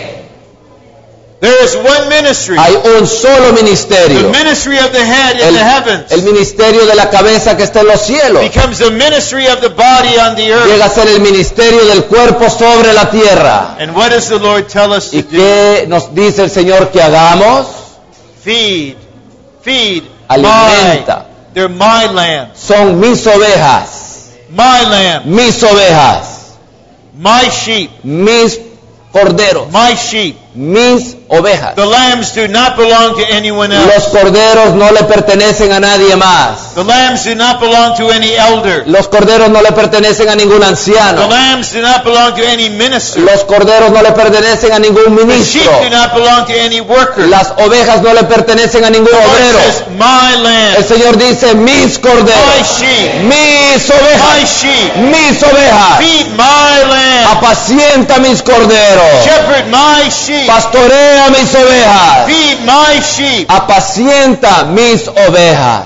There is one ministry, Hay un solo the ministerio. ministry of the head in El, the heavens el ministerio de la cabeza que está en los cielos. becomes the ministry of the body on the earth. Llega a ser el ministerio del cuerpo sobre la tierra. And what does the Lord tell us to ¿Y do? qué nos dice el Señor que hagamos? Feed, feed Alimenta. my, they're my lambs, Son mis ovejas, my lambs, mis ovejas, my sheep, mis corderos, my sheep. mis ovejas. The lambs do not belong to anyone else. Los corderos no le pertenecen a nadie más. The lambs do not belong to any elder. Los corderos no le pertenecen a ningún The anciano. lambs do not belong to any minister. Los corderos no le pertenecen a ningún The sheep ministro. do not belong to any worker. Las ovejas no le pertenecen a ningún The Lord obrero. says, my El lamb, Señor dice, mis my corderos, sheep, mis my ovejas, sheep. mis ovejas. Feed my lamb. Apacienta mis corderos. Shepherd my sheep. Pastorea mis ovejas. Feed my sheep. Apacienta mis ovejas.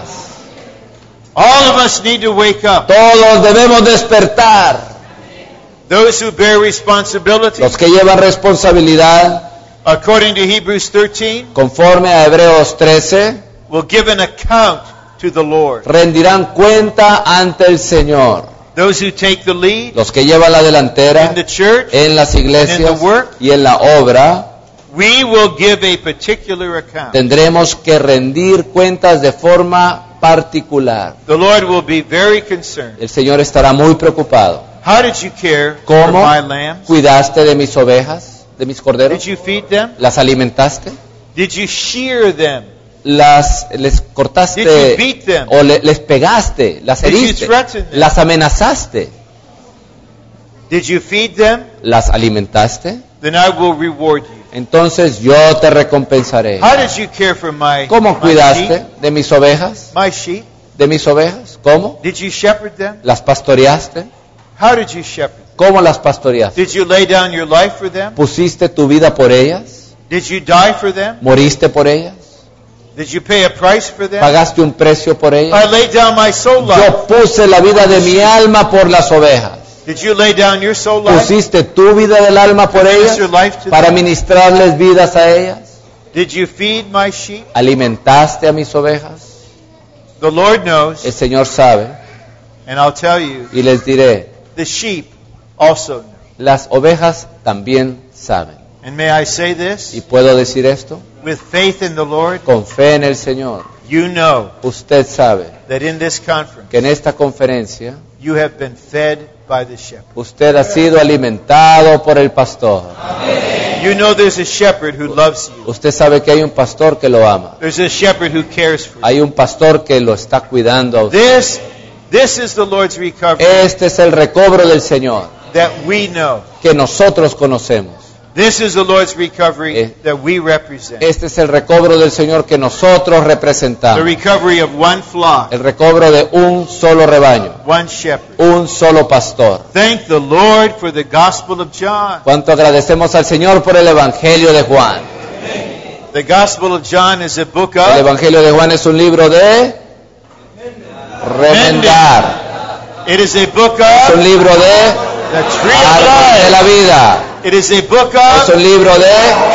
All of us need to wake up. Todos debemos despertar. Those who bear responsibility, Los que llevan responsabilidad, according to Hebrews thirteen, conforme a Hebreos trece, will give an account to the Lord. rendirán cuenta ante el Señor. Those who take the lead Los que llevan la delantera in the church, en las iglesias in the work, y en la obra, we will give a particular account. tendremos que rendir cuentas de forma particular. The Lord will be very concerned. El Señor estará muy preocupado. How did you care for ¿Cómo my lambs? cuidaste de mis ovejas, de mis Did corderos? you feed them? ¿Las alimentaste? Did you shear them? ¿Las les Did you cortaste beat them? o le- les pegaste? ¿Las Did you heriste? threaten them? ¿Las amenazaste? Did you feed them? ¿Las alimentaste? Then I will reward you. Entonces yo te recompensaré. How did you care for my, ¿Cómo my cuidaste sheep? de mis ovejas? My sheep? ¿De mis ovejas? ¿Cómo? Did you shepherd them? ¿Las pastoreaste? How did you shepherd? ¿Cómo las pastoreaste? Did you lay down your life for them? ¿Pusiste tu vida por ellas? Did you die for them? ¿Moriste por ellas? Did you pay a price for that? ¿Pagaste un precio por I ellas? laid down my soul life. Yo puse la vida de mi alma por las ovejas. Did you lay down your soul life? ¿Pusiste tu vida del alma por ellas Minister life to para them? ministrarles vidas a ellas? Did you feed my sheep? ¿Alimentaste a mis ovejas? The Lord knows, El Señor sabe, and I'll tell you, y les diré, the sheep also know. las ovejas también saben. And may I say this? ¿Y puedo decir esto? With faith in the Lord, Con fe en el Señor, you know usted sabe that in this conference, que en esta conferencia you have been fed by the shepherd. usted ha sido alimentado por el pastor. You know there's a shepherd who loves you. Usted sabe que hay un pastor que lo ama. There's a shepherd who cares for you. Hay un pastor que lo está cuidando a usted. This, this is the Lord's recovery Este es el recobro del Señor that we know. que nosotros conocemos. This is the Lord's recovery Eh. that we represent. Este es el recobro del Señor que nosotros The representamos. recovery of one flock, El recobro de un solo rebaño, one shepherd. un solo pastor. Thank the Lord for the Gospel of John. Cuánto agradecemos al Señor por el Evangelio de Juan. The Gospel of John is a book El of Evangelio de Juan es un libro de remendar. It is a book Es un of libro de the tree árbol de of la life. vida. It is a book Es of un libro de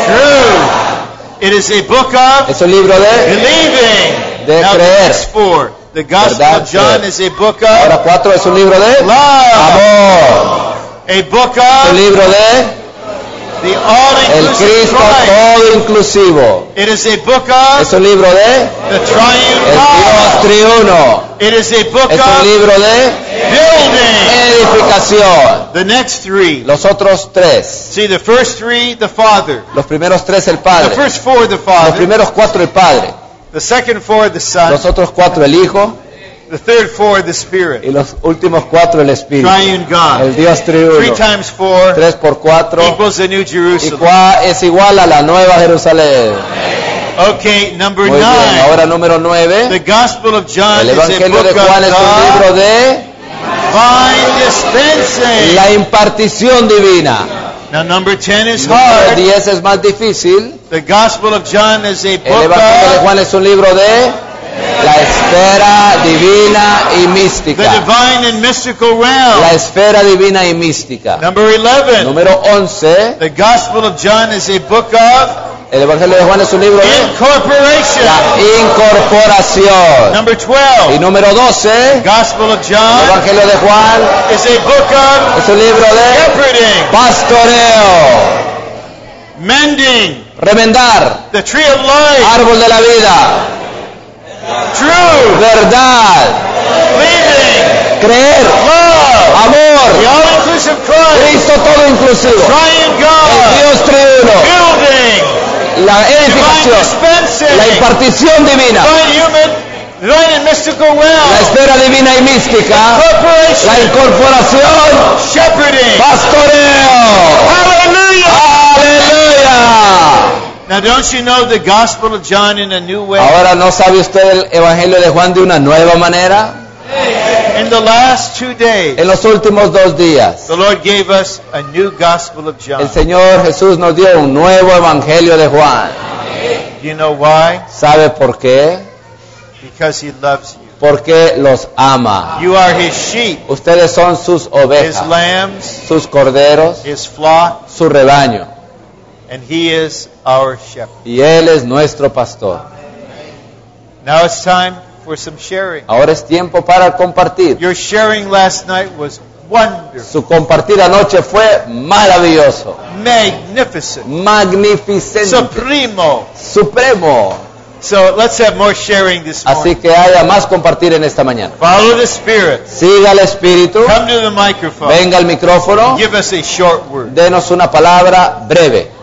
truth. It is a book of es un libro de believing. de Now the creer. next four. The Gospel Verdad, of John creer. is a book Ahora of cuatro es un libro de love. amor. A book Es un of libro de the el all-inclusive Cristo Christ. todo inclusivo. It is a book of Es un libro de the triune el Dios God. triuno. It is a book Es un of libro de building. edificación. The next three. Los otros tres, See, the first three, the Father. los primeros tres el The Padre, first four, the los Father. primeros cuatro el Padre, The second four, the Son. los otros cuatro el Hijo The third four, the Spirit. y los últimos cuatro el Espíritu. Triune God. El Dios Three triuno. times four Tres por cuatro equals the New y Jerusalem. cua- es igual a la Nueva Jerusalén. Okay, number Muy bien, nine. ahora número The nueve. Gospel of John El is a Evangelio de book Juan of es un libro God, de divine dispensing. la impartición divina. Now number ten is El número hard. diez es más difícil. The Gospel of John is a El book Evangelio de of Juan es un libro de la esfera divina y the mística. divine and mystical La realm. esfera divina y mística. Number eleven. Número once. The Gospel of John is a book of El Evangelio de Juan es un libro de incorporation. la incorporación. Number Y twelve. número doce. Gospel of El John Evangelio de Juan is a book of es un libro de shepherding, pastoreo, mending, remendar, the tree of life, árbol de la vida, truth, verdad, believing, creer, love, the amor, all-inclusive Christ, Cristo todo inclusivo, triune el God, Dios triuno, building, la divine edificación, dispensing, la impartición divina, divine human, divine and mystical la realm, esfera divina y mística, la corporation, incorporación, shepherding. pastoreo. Hallelujah! ¡Aleluya! Now don't you know the Gospel of John in a new way? Ahora, ¿no sabe usted el Evangelio de Juan de una nueva manera? In the last two days, En los últimos dos días, the Lord gave us a new Gospel of John. el Señor Jesús nos dio un nuevo Evangelio de Juan. Do you know why? ¿Sabe por qué? Because He loves you. Porque los ama. You are His sheep, Ustedes son sus His ovejas, lambs, sus corderos, His flock, su rebaño. and He is our shepherd. Y Él es nuestro pastor. Now it's time for some sharing. Ahora es tiempo para compartir. Your sharing last night was wonderful, Su compartir anoche fue maravilloso, magnificent, magnificente, supremo. supremo. So let's have more sharing this Así morning. que haya más compartir en esta mañana. Follow the Spirit. Siga el Espíritu, Come to the microphone. venga al micrófono, Give us a short word. denos una palabra breve.